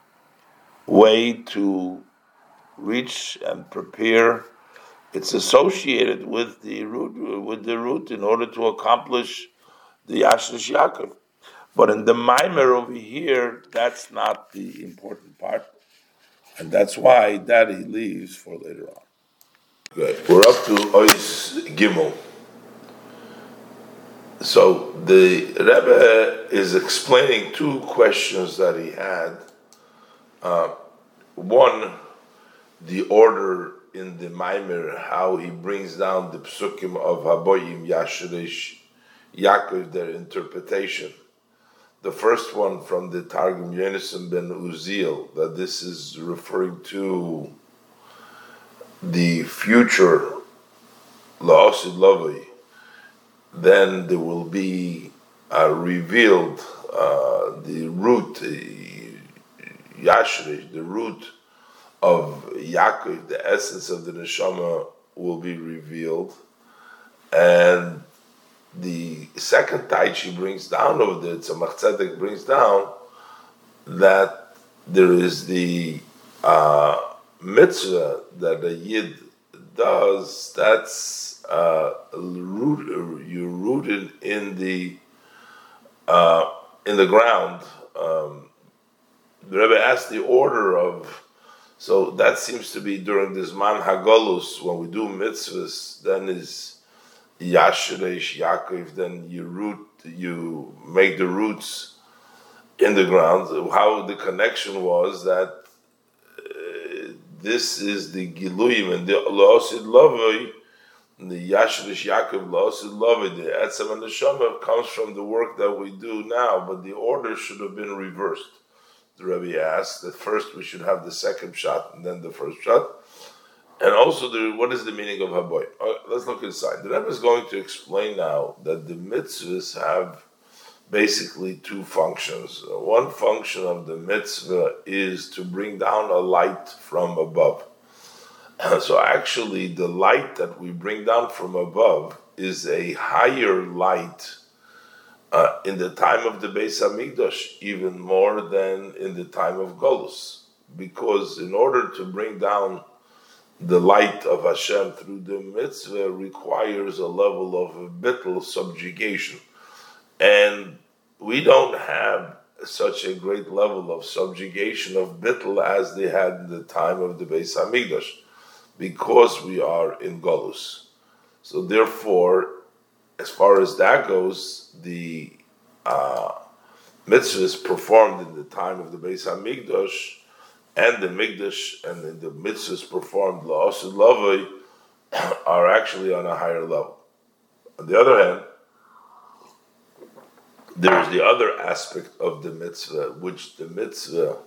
way to reach and prepare. It's associated with the root, with the root in order to accomplish the Yashrish Yaakov. But in the Maimer over here, that's not the important part, and that's why that he leaves for later on. Good. We're up to Ois Gimel. So the Rebbe is explaining two questions that he had. Uh, one, the order in the Maimer, how he brings down the psukim of Haboim Yashrish Yaakov, their interpretation. The first one from the Targum Yonasan ben Uziel, that this is referring to the future La'osid Lavoi. Then there will be uh, revealed uh, the root, Yashrish, the root of Yaakov, the essence of the Neshama will be revealed. And the second Taichi brings down over there, Tzemach Tzedek brings down that there is the uh, mitzvah that a Yid does, that's uh, root, you're rooted in the uh, in the ground. Um, the Rebbe asked the order of, so that seems to be during this Man Hagolus, when we do mitzvahs, then is Yashresh Yaakov, then you root, you make the roots in the ground. How the connection was that uh, this is the Giluyim and the La'osid Lavoi, the Yashresh Yaakov La'osid Lavoi, the Etzem and the Neshama comes from the work that we do now, but the order should have been reversed. The Rebbe asked that first we should have the second shot and then the first shot. And also, the, what is the meaning of Haboy? Uh, let's look inside. The Rebbe is going to explain now that the mitzvahs have basically two functions. Uh, one function of the mitzvah is to bring down a light from above. Uh, so actually, the light that we bring down from above is a higher light uh, in the time of the Beis Hamikdash, even more than in the time of Golus. Because in order to bring down the light of Hashem through the mitzvah requires a level of bittul subjugation. And we don't have such a great level of subjugation of bittul as they had in the time of the Beis Hamikdash, because we are in Golus. So therefore, as far as that goes, the uh, mitzvahs performed in the time of the Beis Hamikdash and the Mikdash and the mitzvahs performed la'asud lavoi are actually on a higher level. On the other hand, there's the other aspect of the mitzvah, which the mitzvah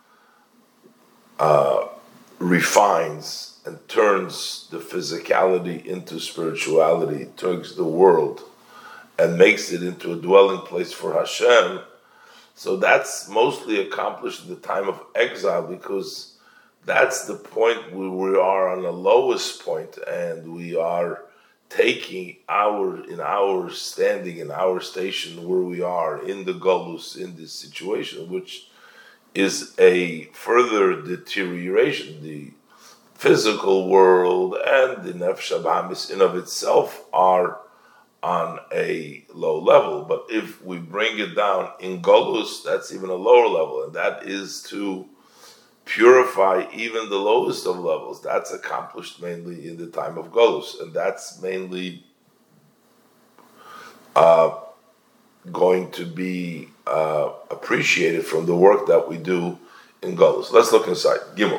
uh, refines and turns the physicality into spirituality, turns the world and makes it into a dwelling place for Hashem. So that's mostly accomplished in the time of exile, because that's the point where we are on the lowest point, and we are taking our, in our standing, in our station where we are in the Golus, in this situation, which is a further deterioration. The physical world and the Nefesh Abahamis in of itself are on a low level, but if we bring it down in Golus, that's even a lower level, and that is to purify even the lowest of levels. That's accomplished mainly in the time of Golus, and that's mainly uh, going to be uh, appreciated from the work that we do in Golus. Let's look inside. Gimel.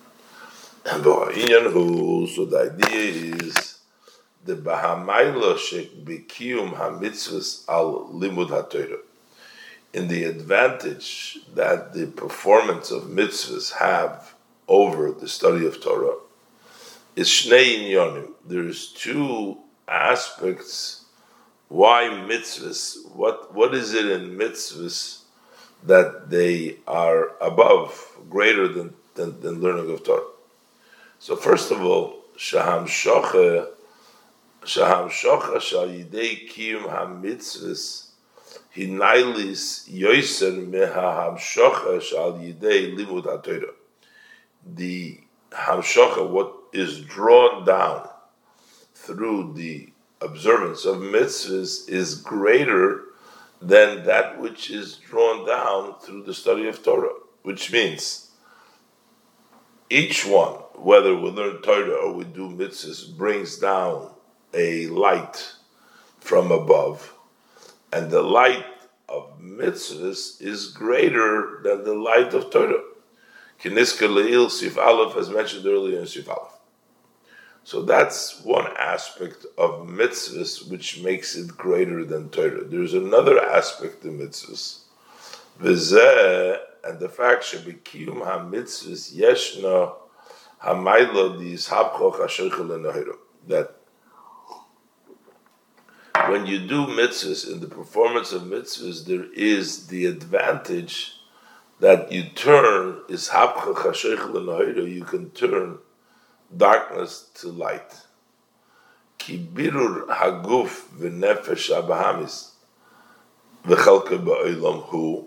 So the idea is the Bahamayla Shek Bikiyum HaMitzvahs Al Limud HaTorah, in the advantage that the performance of mitzvahs have over the study of Torah, is Shnei Inyonim. There's two aspects why mitzvahs, what, what is it in mitzvahs that they are above, greater than, than, than learning of Torah. So first of all, Shaham Shoche Shaham Shocha Shal Yidei Kiyum HaMitzvahs Hinailis Yoiser Meha Hamshocha Shal Yidei Limud HaTorah. The Hamshocha, what is drawn down through the observance of mitzvahs, is greater than that which is drawn down through the study of Torah. Which means each one, whether we learn Torah or we do mitzvahs, brings down a light from above, and the light of mitzvahs is greater than the light of Torah. Kiniska Le'il Sif Aleph, as mentioned earlier in Sif Aleph. So that's one aspect of mitzvahs which makes it greater than Torah. There's another aspect of mitzvahs, V'zeh, and the fact shebikiyum ha-mitzvahs yeshna ha-mayla di'izhabcho chashoichel l'nahira, that when you do mitzvahs, in the performance of mitzvahs, there is the advantage that you turn, is habcha chashoichel l'nahira, you can turn darkness to light. Ki birur haguf v'nefesh abahamis v'chelke ba'olam hu.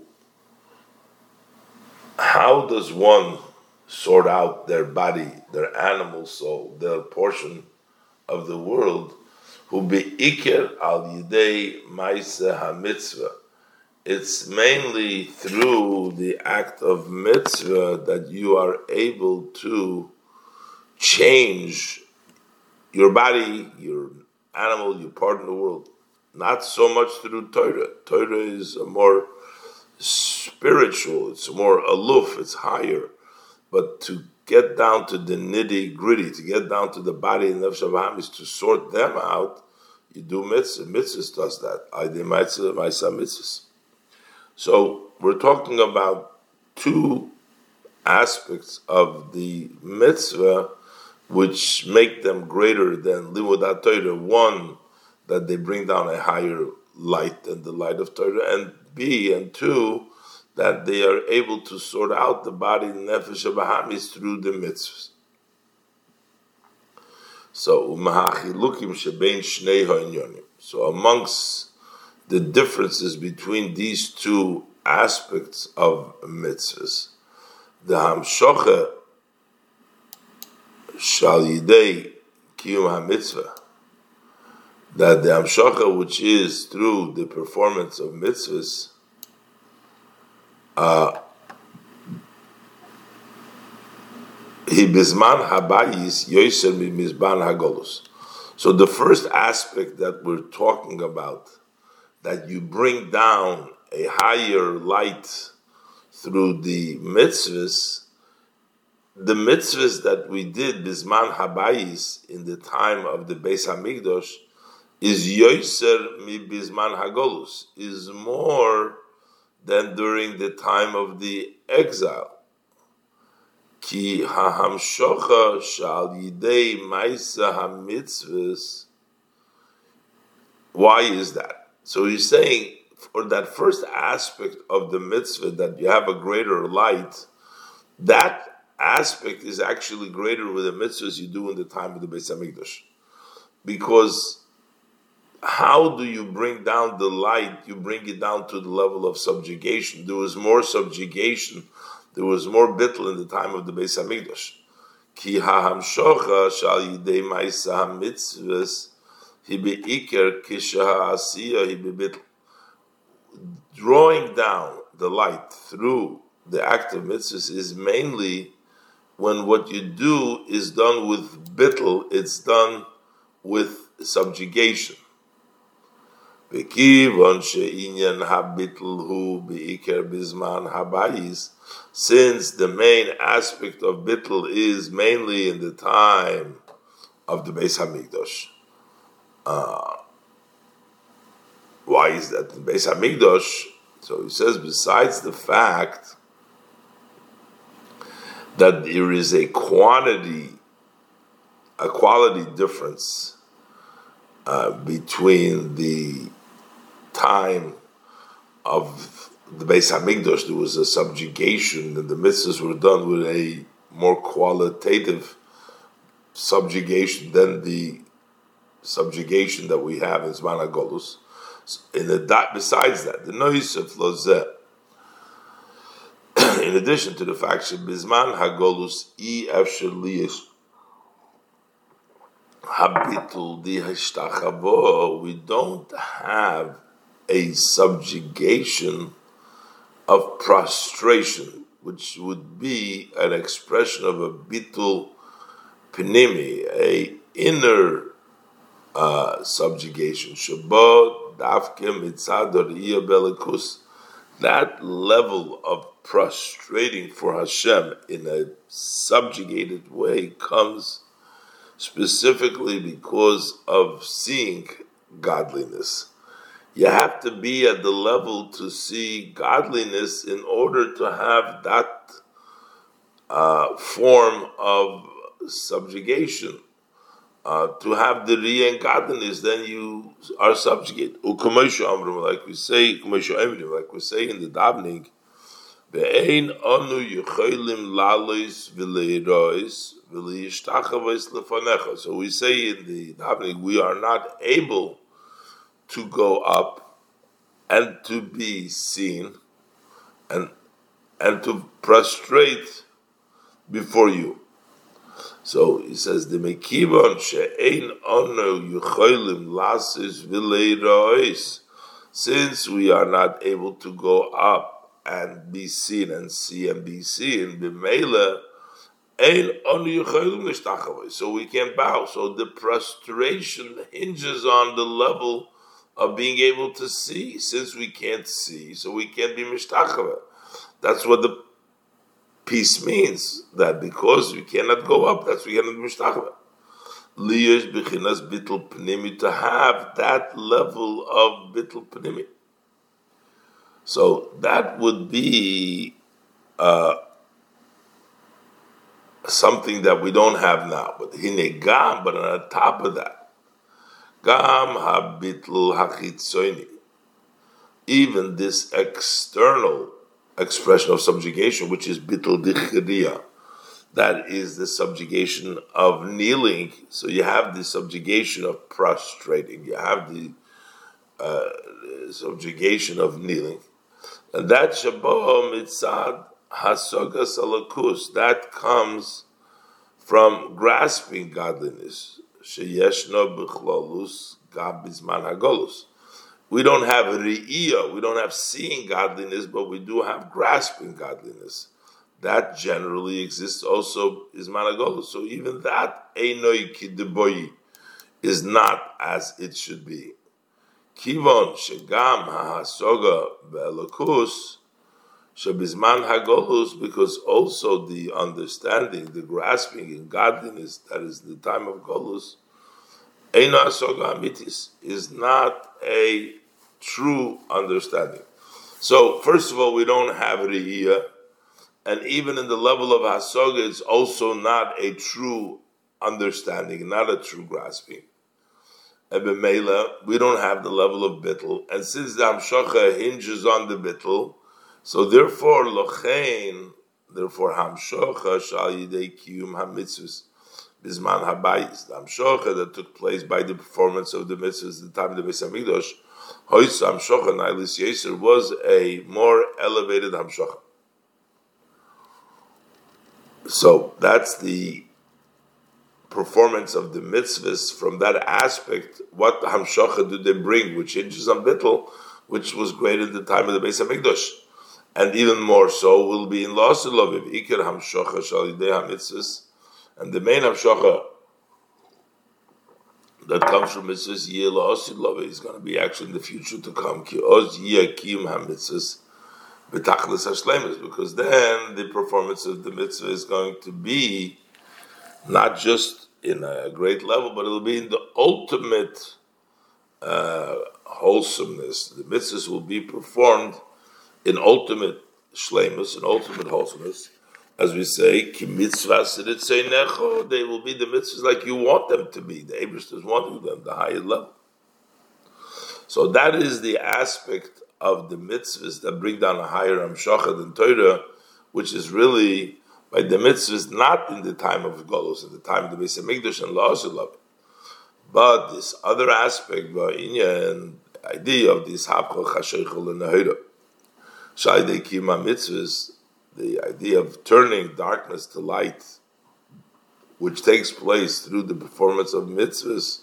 How does one sort out their body, their animal soul, their portion of the world? Hu be'ikir al yidei ma'aseh ha-mitzvah. It's mainly through the act of mitzvah that you are able to change your body, your animal, your part in the world. Not so much through Torah. Torah is a more spiritual, it's more aloof, it's higher. But to get down to the nitty gritty, to get down to the body and nefesh abahamis, to sort them out, you do mitzvah. Mitzvah does that. I did mitzvah, myself mitzvahs. So we're talking about two aspects of the mitzvah which make them greater than limud ha-Torah. One, that they bring down a higher light than the light of Torah, and B, and two, that they are able to sort out the body nefesh abahamis through the mitzvahs. So, so amongst the differences between these two aspects of mitzvahs, the hamshocha shal yidei kiyum ha-mitzvah, that the hamshacha, which is through the performance of mitzvahs, uh, Hi bizman habayis yoser mi mizban hagolus. So the first aspect that we're talking about, that you bring down a higher light through the mitzvahs, the mitzvahs that we did bizman habayis in the time of the Beis Hamikdash is yoser mi bizman hagolus, is more than during the time of the exile. Ki hahamshocha shal yidei ma'isa hamitzvahs. Why is that? So he's saying, for that first aspect of the mitzvah, that you have a greater light, that aspect is actually greater with the mitzvahs you do in the time of the Beis Hamikdash. Because how do you bring down the light? You bring it down to the level of subjugation. There was more subjugation, there was more bittul in the time of the Beis Hamikdash. Ki hahamshocha shal yidei ma'isa hamitzvahs hi be'iker kisha ha'asiyah hi be'bittul. Drawing down the light through the act of mitzvahs is mainly when what you do is done with bittul, it's done with subjugation. Bekivon she'inyan habittul hu be'iker bizman habayis, since the main aspect of bittul is mainly in the time of the Beis Hamikdash. Uh, why is that in Beis Hamikdash? So he says, besides the fact that there is a quantity, a quality difference uh, between the time of the Beis Hamikdash, there was a subjugation, and the mitzvahs were done with a more qualitative subjugation than the subjugation that we have in Zman HaGolus. In the, besides that, the noise of Lozeh, in addition to the fact that Bizman HaGolus I Efshel Liyesh Habitul Di Hashtachavo, we don't have a subjugation of prostration, which would be an expression of a bitul pnimi, a inner uh, subjugation. Shabbat dafke mitzador iyabelikus, that level of prostrating for Hashem in a subjugated way comes specifically because of seeing godliness. You have to be at the level to see godliness in order to have that uh, form of subjugation. Uh, to have the riyah and godliness, then you are subjugate. Like we say, like we say in the davening, so we say in the davening, we are not able to go up and to be seen and and to prostrate before you. So he says, the mekivon she'ein onu yucholim lasis v'leirois, since we are not able to go up and be seen and see and be seen, b'meila ein onu yucholim nishtachavos, so we can bow. So the prostration hinges on the level of being able to see. Since we can't see, so we can't be mishtachava. That's what the peace means, that because we cannot go up, that's we cannot be mishtachava. Liyesh b'chinas bittul pnimi, to have that level of bittul pnimi. So that would be uh, something that we don't have now. But hinegam, but on top of that, Gam habitl hachitzoni, even this external expression of subjugation, which is bitl dichriya, that is the subjugation of kneeling. So you have the subjugation of prostrating, you have the uh, subjugation of kneeling, and that shabbat mitzad hasogas alakus, that comes from grasping godliness. Sheyeshno b'chlolus gam bizman hagolus. We don't have re'iyah, we don't have seeing godliness, but we do have grasping godliness. That generally exists also is managolus. So even that einoi kideboyi is not as it should be. Kivon shegam hahasoga be'elokus shebizman hagolus, because also the understanding, the grasping in godliness that is the time of golus, eino hasoga amitis, is not a true understanding. So first of all, we don't have re'iyah, and even in the level of hasoga, it's also not a true understanding, not a true grasping. Ebemela, we don't have the level of bittul, and since the hamshocha hinges on the bittul, so therefore lochein, therefore hamshocha shal yidei kiyum hamitzvus bizman habayis, the hamshocha that took place by the performance of the mitzvahs at the time of the Beis Hamikdash, hois hamshocha nailis yeser, was a more elevated hamshocha. So that's the performance of the mitzvahs from that aspect. What hamshacha do they bring, which hinges on bittul, which was great at the time of the Beis Hamikdash, and even more so will be in la'asulaviv ikar hamshacha shal yidei hamitzvahs, and the main hamshacha that comes from mitzvahs yeh la'asulaviv is going to be actually in the future to come ki oz yeh kiyum hamitzvahs. Because then the performance of the mitzvah is going to be not just in a great level, but it'll be in the ultimate uh, wholesomeness. The mitzvahs will be performed in ultimate shleimus, in ultimate wholesomeness. As we say, ki mitzvahs necho, they will be the mitzvahs like you want them to be. The Eibishter is wanting them, the higher level. So that is the aspect of the mitzvahs that bring down a higher hamshacha than Torah, which is really by the mitzvahs not in the time of Golus, in the time of the Beis Hamikdash and La'asulav. But this other aspect, and idea of this hapchol chasheichel and nehira, shaydei kima mitzvahs, the idea of turning darkness to light, which takes place through the performance of mitzvahs,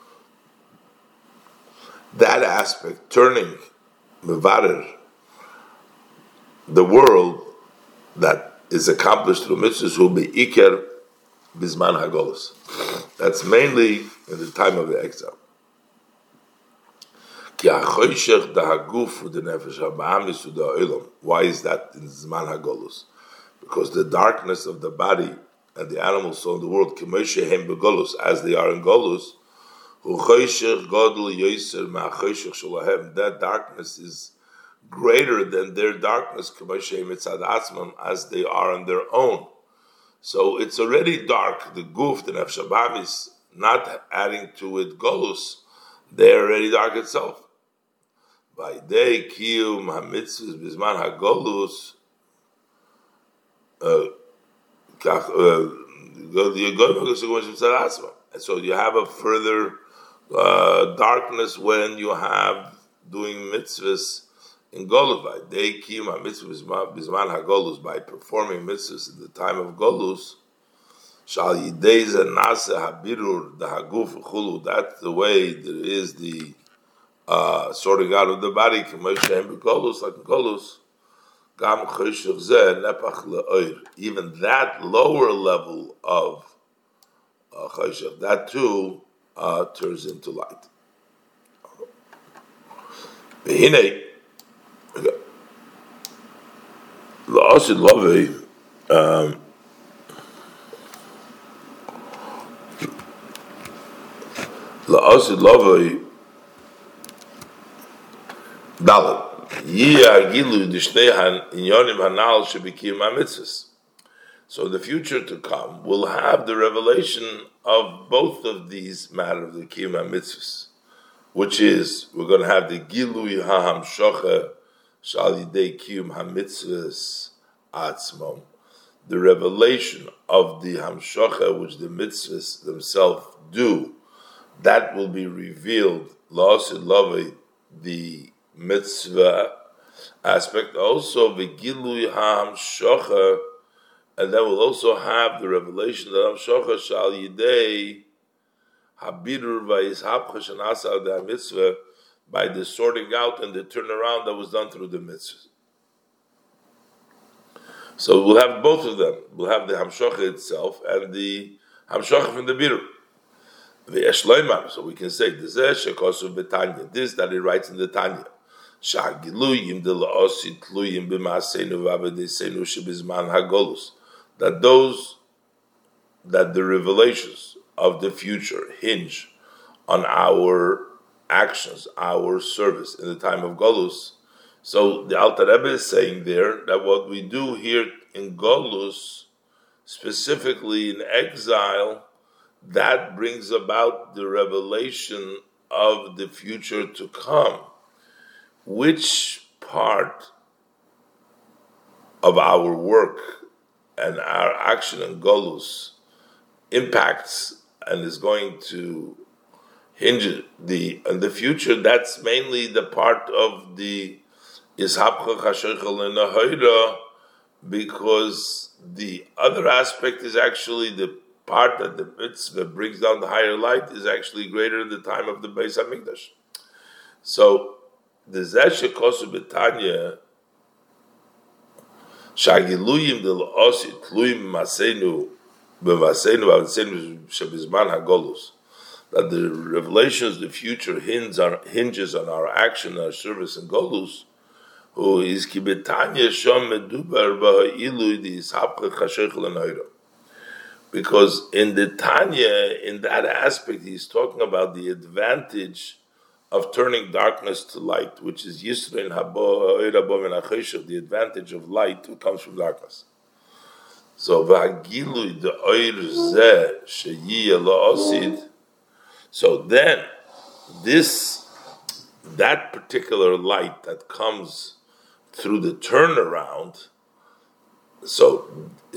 that aspect, turning mevarer, the world that is accomplished through mitzvahs, will be iker bizman hagolus. That's mainly in the time of the exile. Why is that in zman hagolus? Because the darkness of the body and the animal soul in the world, as they are in golus, that darkness is greater than their darkness as they are on their own. So it's already dark. The guf, the nefesh habahamis, not adding to it golus, they're already dark itself. By day kiyum hamitzvus bizman hagolus, and so you have a further Uh, darkness when you have doing mitzvahs in golus. By day kiyum mitzvahs bizman hagolus, by performing mitzvahs in the time of golus, shal yidei nase habirur the haguf chulu. That's the way there is the uh, sorting out of the body. K'moshem b'golus, like in golus, gam choshech zeh nepach le'oir. Even that lower level of uh, choshech, that too Uh, turns into light. V'hinei la'asid lovei la'asid lovei dalet yiyah gilu d'shnei inyonim hanal shebikiyum hamitzvos. So the future to come will have the revelation of both of these matters of the Kiyum HaMitzvahs, which is, we're going to have the Gilui HaHamshocha Shal Yidei Kiyum HaMitzvahs Atzmom, the revelation of the Hamshocha which the mitzvahs themselves do, that will be revealed, La'asid Lavei, the mitzvah aspect, also the Gilui HaHamshocha and then we'll also have the revelation that Hamshocha Shal Yidei Habirur Vayishapcha Shanasa Da Mitzvah, by the sorting out and the turnaround that was done through the mitzvah. So we'll have both of them. We'll have the Hamshocha itself and the Hamshocha from the Birur. So we can say this this that he writes in the Tanya. That those that the revelations of the future hinge on our actions, our service in the time of Golus. So the Alter Rebbe is saying there that what we do here in Golus, specifically in exile, that brings about the revelation of the future to come. Which part of our work and our action in Golus impacts and is going to hinge the in the future? That's mainly the part of the Yishapcha Chasheichel in Nahira, because the other aspect is actually the part that the mitzvah brings down the higher light is actually greater in the time of the Beis Hamikdash. So the Zeh Shekosu B'Tanya Shagiluyim Del Osi Tluyim Masenu B'Masenu B'Masenu Shebizman HaGolus, that the revelations, the future hinges on hinges on our action, our service in Golus. Who is Kibetanya Shom Medubar B'Ha'ilu Di Yishapcha Chasheichel Nahira. Because in the Tanya, in that aspect, he's talking about the advantage of turning darkness to light, which is Yisrein Habo Ha'irabo Menacheshach, the advantage of light that comes from darkness. So V'Hagilu the Oir Zeh Sheyiyah La'osid. So then, this, that particular light that comes through the turnaround, so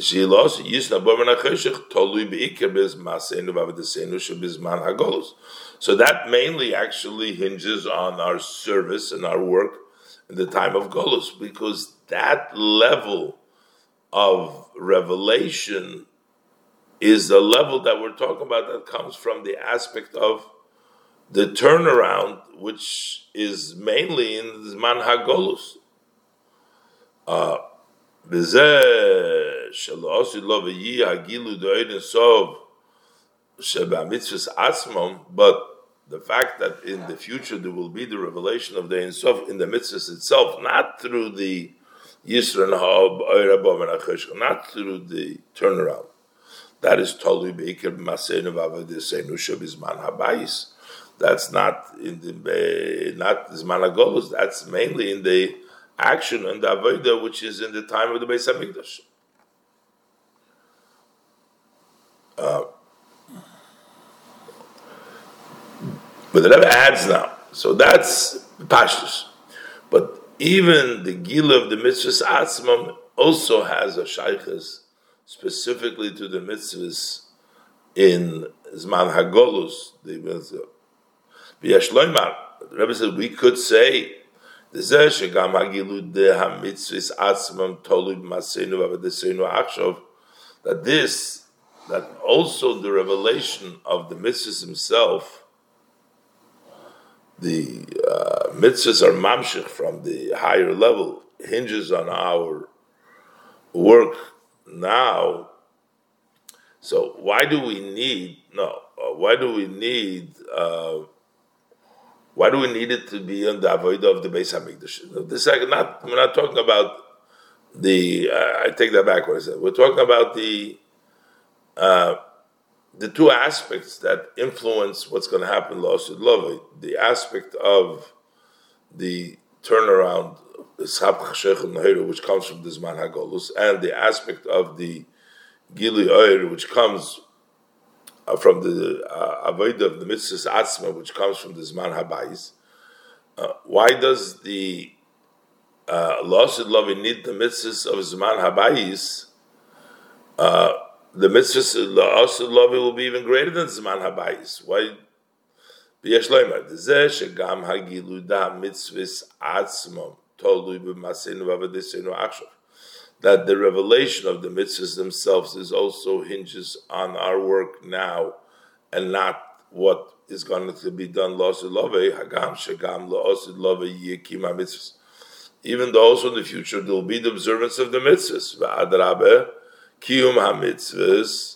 so that mainly actually hinges on our service and our work in the time of Golus, because that level of revelation is the level that we're talking about that comes from the aspect of the turnaround, which is mainly in the Zman HaGolus. Uh, but the fact that in the future there will be the revelation of the Ein Sof in the mitzvahs itself, not through the Yisra Nahab, not through the turnaround. That is totally Beikir B'Masenu V'Avadisenu Shebizman Habayis. That's not in the not Zman HaGolus. That's mainly in the action and the avodah, which is in the time of the Beis Hamikdash. Uh, but the Rebbe adds now, so that's pashtus. But even the Gila of the mitzvahs atzmam also has a shaykhis specifically to the mitzvahs in Zman HaGolus. The V'yashloimar, the Rebbe said we could say that this, that also the revelation of the mitzvahs himself, the uh, mitzvahs are mamshich from the higher level, hinges on our work now. So why do we need, no, uh, why do we need, uh, Why do we need it to be on the avodah of the Beis Hamikdash? This not we're not talking about the. Uh, I take that back. What I said. We're talking about the uh, the two aspects that influence what's going to happen. La'osid Lovei, the aspect of the turnaround, which comes from the Zman HaGolus, and the aspect of the Gili Oir, which comes Uh, from the uh, avodah of the mitzvahs atzma, which comes from the Zman Habayis. Uh, why does the La'osid Lovei need the mitzvahs of Zman Habayis? Uh, the mitzvahs La'osid Lovei will be even greater than Zman Habayis. Why? B'yesh loymar d'zeh shegam hagilu da mitzvahs atzma tolui b'maseinu v'avadisenu achshav. that the revelation of the mitzvahs themselves is also hinges on our work now, and not what is going to be done. Hagam shegam yikim mitzvahs. Even though also in the future there will be the observance of the mitzvahs. V'adrabeh kiyum ha-mitzvahs.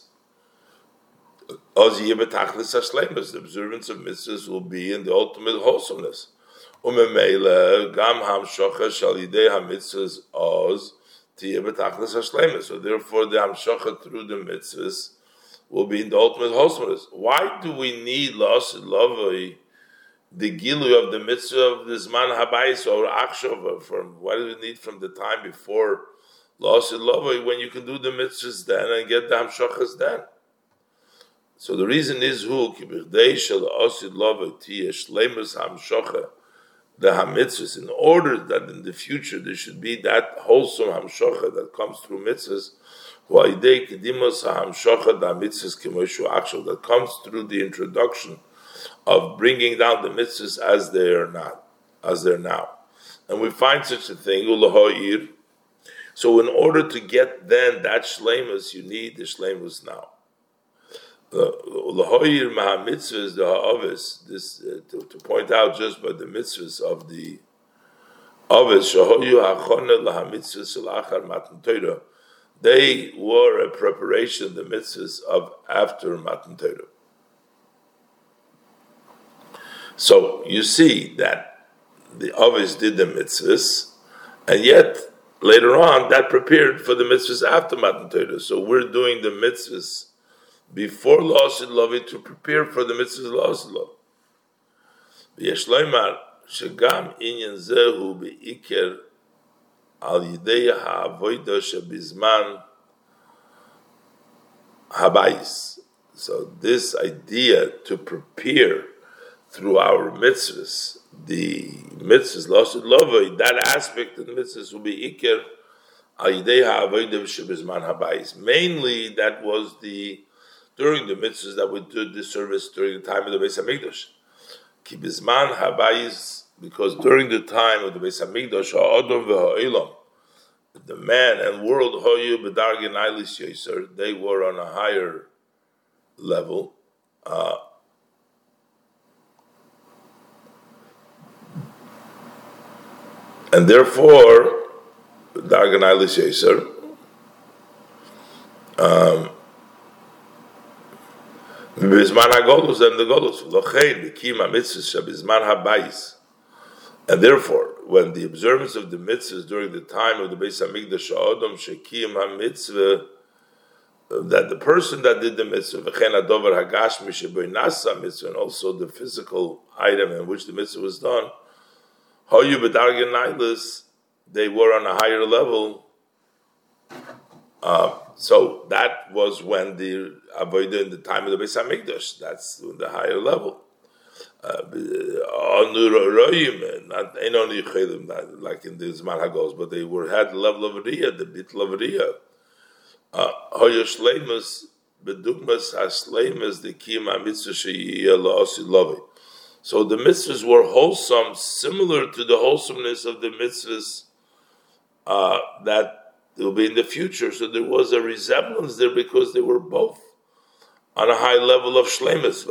The observance of mitzvahs will be in the ultimate wholesomeness. Umemele gam hamshocha shalidei hamitzvahs oz tiyeh betachlis hashleimus. So therefore, the hamshocha through the mitzvahs will be in the ultimate wholesomeness. Why do we need la'asid lavoi, the gilu of the mitzvah of the zman habayis or achshava? From what do we need from the time before la'asid lavoi when you can do the mitzvahs then and get the hamshochas then? So the reason is who kibirday shel la'asid lavoi tiyeh shleimus hamshocha. The hamitzvahs, in order that in the future there should be that wholesome hamshocha that comes through mitzvahs, that comes through the introduction of bringing down the mitzvahs as they are not, as they're now. And we find such a thing, so in order to get then that shleimus, you need the shleimus now. Lahoyir maha mitzvahs the ha'avis. This uh, to, to point out just by the mitzvahs of the avis shahoyu hachona laha mitzvahs l'achar matan Torah. They were a preparation of the mitzvahs of after matan Torah. So you see that the avis did the mitzvahs, and yet later on that prepared for the mitzvahs after matan Torah. So we're doing the mitzvahs before la'asid lavoi to prepare for the mitzvahs la'asid lavoi. V'yesh loymar shegam inyan zehu be'iker al yidei ha'avodah shebizman habayis. So this idea to prepare through our mitzvahs, the mitzvahs la'asid lavoi, that aspect of the mitzvahs will be iker al yidei ha'avodah shebizman habayis. Mainly that was the during the mitzvahs that we did the service during the time of the Beis Hamikdash. Ki bizman habayis, because during the time of the Beis Hamikdash, ha'adam v'ha'olam, the man and world hoyu b'dargin ailis yoser, they were on a higher level. Uh, and therefore, dargin ailis yoser, um, Bizman hagolus and the golus lochein b'kima mitzvahs shabizman habayis, and therefore, when the observance of the mitzvahs during the time of the Beis Hamikdash Adam shekim hamitzvah, that the person that did the mitzvah v'chein hadover hagashmi sheboi nasa mitzvah, and also the physical item in which the mitzvah was done, hoyu b'dargin nailis, they were on a higher level. Uh, so that was when the avodah in the time of the Beis Hamikdash. That's the higher level. Uh, not only like in the Zman Hagos, but they were had the level of Riyah, the bitl of Riyah. Hoya shleimus bedugmas hashleimus the kiyum mitzvah sheyiyah la'asid lavoi. So the mitzvahs were wholesome, similar to the wholesomeness of the mitzvahs uh, that will be in the future. So there was a resemblance there because they were both on a high level of shleimus.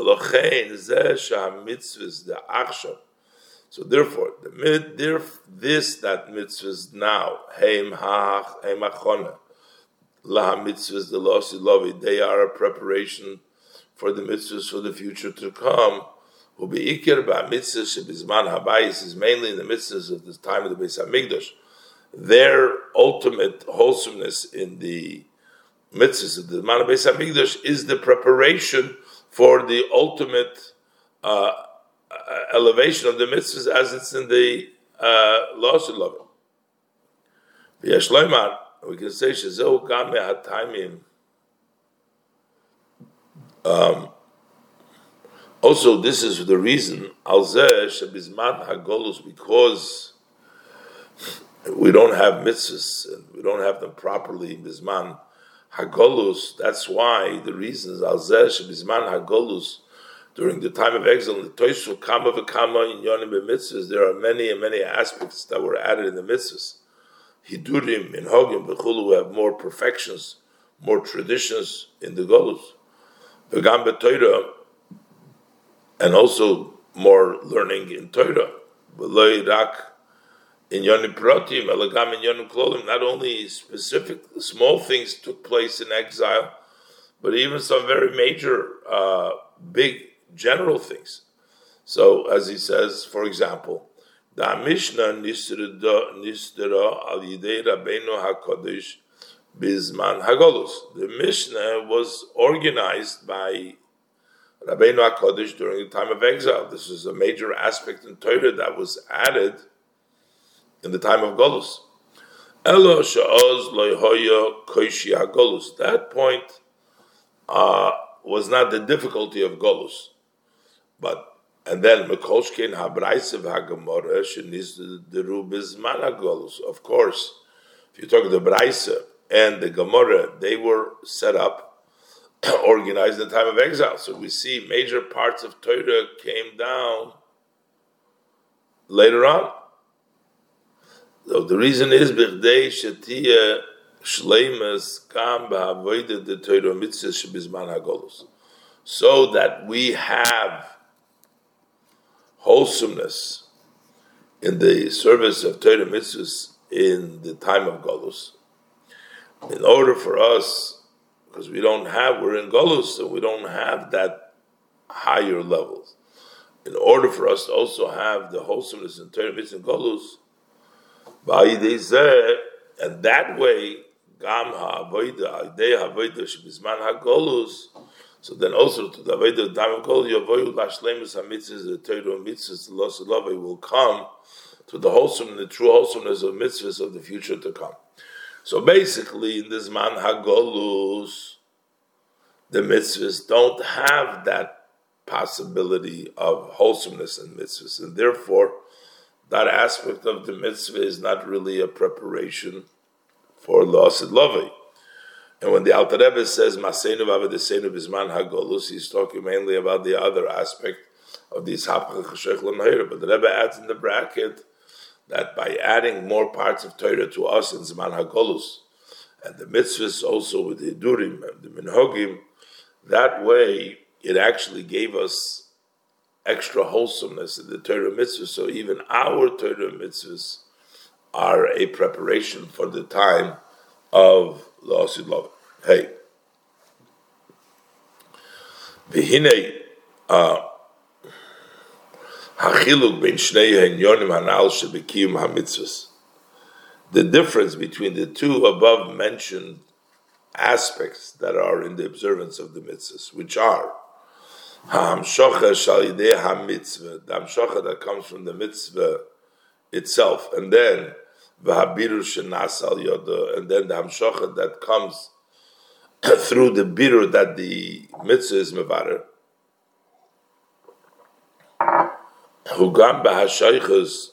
So therefore, the mid, this that mitzvahs now, heim hach, heim achona, laha mitzvahs the la'asid lavoi, they are a preparation for the mitzvahs for the future to come. Who be ikir ba mitzvahs shebizman habayis is mainly in the mitzvahs of the time of the Beis Hamikdash. Their ultimate wholesomeness in the mitzvahs of the Man of Beis Hamikdash is the preparation for the ultimate uh, elevation of the mitzvahs as it's in the la'asid lavoi. V'yesh loymar, we can say shezehu gam me'hatayimim. Um Also, this is the reason al zeh shebizman hagolus, because we don't have mitzvahs and we don't have them properly in bizman hagolus. That's why the reasons al zeh shebizman hagolus, during the time of exile, in the toisu kama v'kama in yonim b'mitzvahs, there are many and many aspects that were added in the mitzvahs. hidurim, minhagim, v'chulu, have more perfections, more traditions in the Golus. V'gam b'Torah, and also more learning in Torah. V'lo rak in yonim pratim, elagam in yonim klolim. Not only specific small things took place in exile, but even some very major, uh, big, general things. So, as he says, for example, the Mishnah nisdera al yidei Rabbeinu Hakodesh bizman hagolus. The Mishnah was organized by Rabbeinu Hakodesh during the time of exile. This is a major aspect in Torah that was added in the time of Golus. Elo she'oz lo hoya koishi hagolus. That point uh, was not the difficulty of Golus, but and then Mekolshkein habraisev hagamora shenizderu bizman hagolus. Of course, if you talk the Braise and the Gemara, they were set up, organized in the time of exile. So we see major parts of Torah came down later on. So the reason is b'chdei shetia shleimus kam b'havodah de Torah mitzvahs shebizman hagolus, so that we have wholesomeness in the service of Torah mitzvahs in the time of Golus. In order for us, because we don't have, we're in Golus, so we don't have that higher levels. In order for us to also have the wholesomeness in Torah mitzvahs in Golus, and that way, Gam ha'avodah, idei ha'avodah shebizman hagolus. So then also to the avodah time of Golus, yavoyu lashleimus hamitzvahs, the Torah mitzvahs, the loss of love will come to the wholesome, the true wholesomeness of mitzvahs of the future to come. So basically, in this man hagolus, the mitzvahs don't have that possibility of wholesomeness in mitzvahs, and therefore, that aspect of the mitzvah is not really a preparation for loss and love. And when the Alter Rebbe says Maseinu v'Avodeseinu bizman hagolus, he's talking mainly about the other aspect of these hapach cheshech l'nahira. But the Rebbe adds in the bracket that by adding more parts of Torah to us in Zman hagolus, and the mitzvahs also with the hidurim and the minhagim, that way it actually gave us extra wholesomeness in the Torah mitzvahs. So even our Torah mitzvahs are a preparation for the time of L'Osid Love. Hey. V'hinei hachiluk ben shnei ha'inyonim hanal shebekiyum ha'mitzvahs. The difference between the two above mentioned aspects that are in the observance of the mitzvahs, which are ha'hamshocha shal yidei ha'mitzvah, the hamshocha that comes from the mitzvah itself, and then v'habirur shenas al yoda, and then the hamshocha that comes through the birur that the mitzvah is mevarer. Hugam b'hashaychus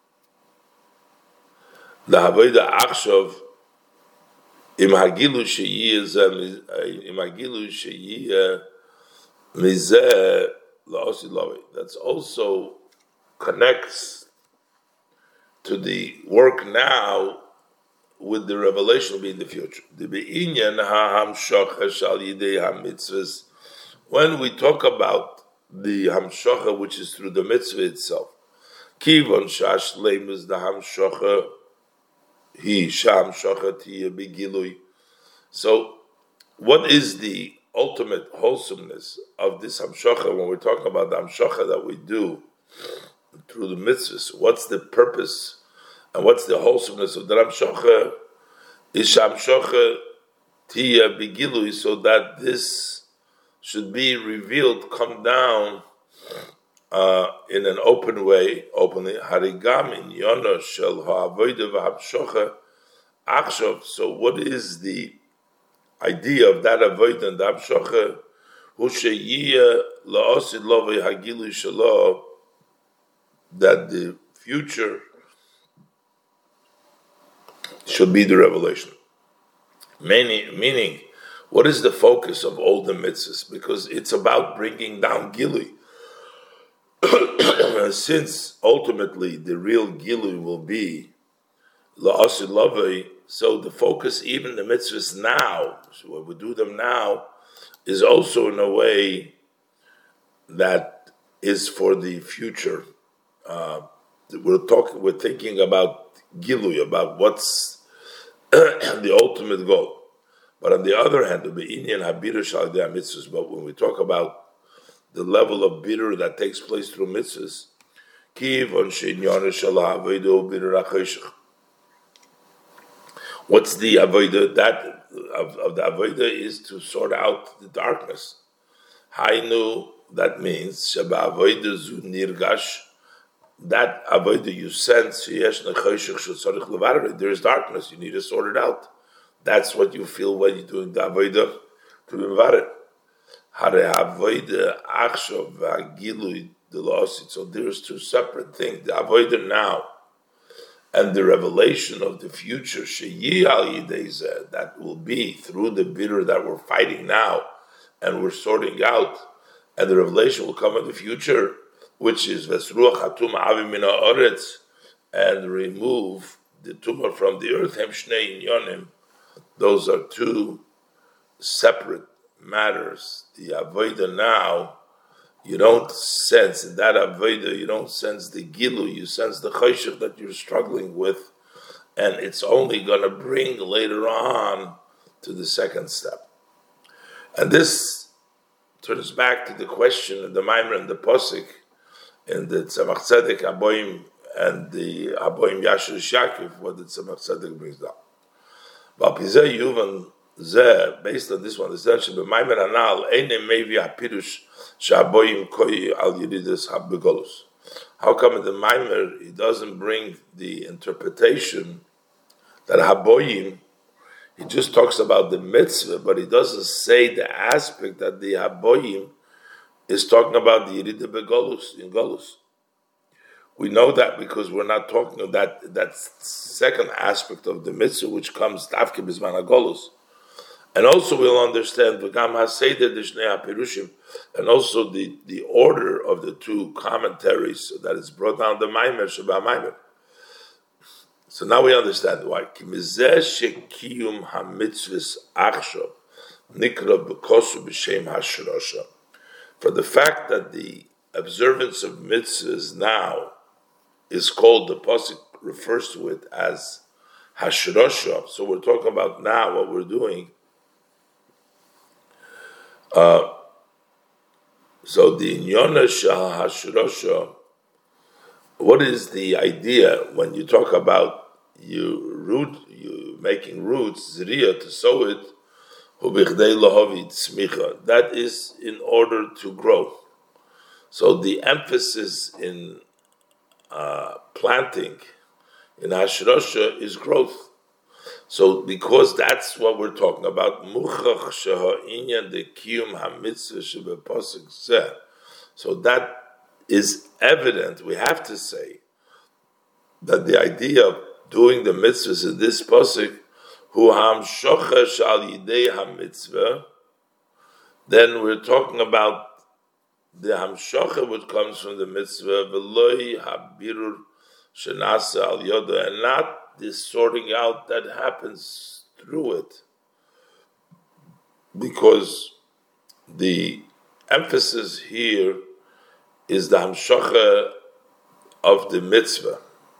l'havoda achshov im hagilu sheyiyah im hagilu sheyiyah mizeh la'osid lavi. That's also connects to the work now with the revelation will be in the future. The be'inyan ha'hamshocha shal yidei ha'mitzvahs. When we talk about the hamshocha, which is through the mitzvah itself, kivon shash leimus the hamshocha he shamshocha tiya begilui. So, what is the ultimate wholesomeness of this hamshocha when we're talking about the hamshocha that we do through the mitzvahs? What's the purpose and what's the wholesomeness of the hamshocha? Is hamshocha tiya begilui, so that this should be revealed, come down uh, in an open way, openly. Harigam in yono shel ha'avodah v'hamshocha achshov. So what is the idea of that avodah and the hamshocha? Hu sheyiyah la'osid lo v'hagilu shelo, that the future should be the revelation. Meaning, meaning, what is the focus of all the mitzvahs? Because it's about bringing down Gilui. Since ultimately the real Gilui will be la'asid lavei. So the focus, even the mitzvahs now, so when we do them now, is also in a way that is for the future. Uh, we're talking, we're thinking about gilui, about what's the ultimate goal. But on the other hand, the be'inyan habir shal yedei mitzvahs. But when we talk about the level of bitter that takes place through mitzvahs, kivon she'inyan shel ha'avodah bitter ha'choshech. What's the avodah? That of, of the avodah is to sort out the darkness. Hainu, that means sheba avodah zu nirgash. That avodah you sense, yesh nechoshech shetzarich levarer. There is darkness. You need to sort it out. That's what you feel when you're doing the avodah to be mevarer. Hare avodah achshav v'agilui delosit. So there's two separate things. The avodah now and the revelation of the future, that will be through the bitter that we're fighting now and we're sorting out, and the revelation will come in the future, which is Vesruach Hatum Avi Mina Oretz, and remove the tumor from the earth. Hem Shnei Inyonim. Those are two separate matters. The Avodah now, you don't sense in that Avodah, you don't sense the Gilu, you sense the Choshech that you're struggling with, and it's only going to bring later on to the second step. And this turns back to the question of the Maimer and the Posik in the Tzemach Tzedek Aboim and the Aboim Yashir Shakiv, what the Tzemach Tzedek brings down. Valpizeh Yuvan Zeh, based on this one, essentially, but Maimer Anal, Eine Mevi HaPirush Shaboim Koi Al Yeridas HaBegolus. How come in the Maimer he doesn't bring the interpretation that Haboyim, he just talks about the mitzvah, but he doesn't say the aspect that the Haboyim is talking about the Yerida Begolus, in Golus. We know that because we're not talking of that, that second aspect of the mitzvah, which comes Tafke Bizman HaGolus. And also we'll understand V'gam HaSeder D'Shnei HaPirushim, and also the, the order of the two commentaries that is brought down the Maimer, Sheba Maimer. So now we understand why. Ki mizeh shekiyum ha-mitzvahs achshav nikra b'kosu b'shem ha-shirosha. For the fact that the observance of mitzvahs now is called, the Pasuk refers to it as ha-shirosha. So we're talking about now what we're doing. Uh, so the Inyona Shah Hashirosha, what is the idea when you talk about you root, you making roots, zriya, to sow it, that is in order to grow. So the emphasis in uh, planting in Hashirosha is growth. So, because that's what we're talking about, so that is evident. We have to say that the idea of doing the mitzvahs in this pasuk, hu hamshocha shal yidei hamitzvah, then we're talking about the hamshocha which comes from the mitzvah, v'loi habirur shenasa al yoda, and not this sorting out that happens through it, because the emphasis here is the hamshacha of the mitzvah,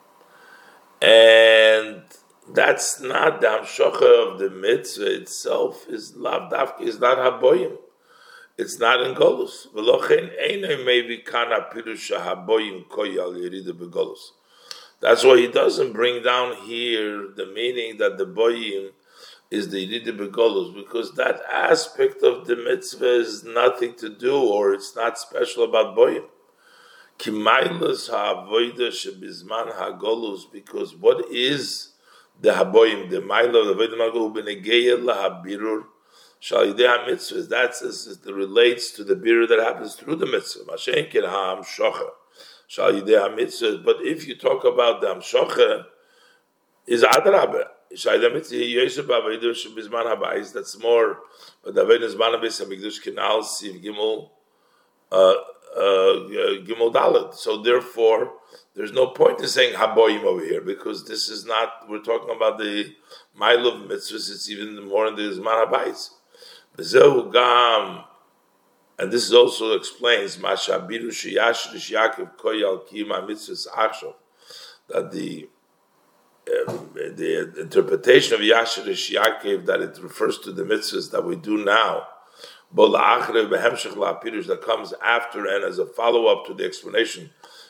and that's not the hamshacha of the mitzvah itself. Is lav dafka, is not haboyim. It's not in golus. V'lochen einay maybe kana pirusha haboyim koyal yerida begolus. That's why he doesn't bring down here the meaning that the boyim is the Yerida Begolus, because that aspect of the mitzvah is nothing to do, or it's not special about boyim. Kimailus ha'avoida shebizman ha'golus, because what is the haboyim, the maila of the avodah magol b'negeya lahabirur shal yidei ha'mitzvah? That's as it relates to the birur that happens through the mitzvah. Mashenkin ha'am shocha. But if you talk about the Hamshocha, is Adrabah. That's more. But the Avedin Zman HaBeis HaMikdash Kinal Siv Gimel uh, Gimel Dalet. So therefore, there's no point in saying Haboyim over here because this is not. We're talking about the Mile of Mitzvahs. It's even more in the Zman Habayis. Bezehu Gam, and this is also explains Mashabiru Sheyashrish Yaakov Koyal Kima Mitzvahs Achshov, that the um, the interpretation of Yashrish Yaakov that it refers to the mitzvahs that we do now, that comes after and as a follow-up to the explanation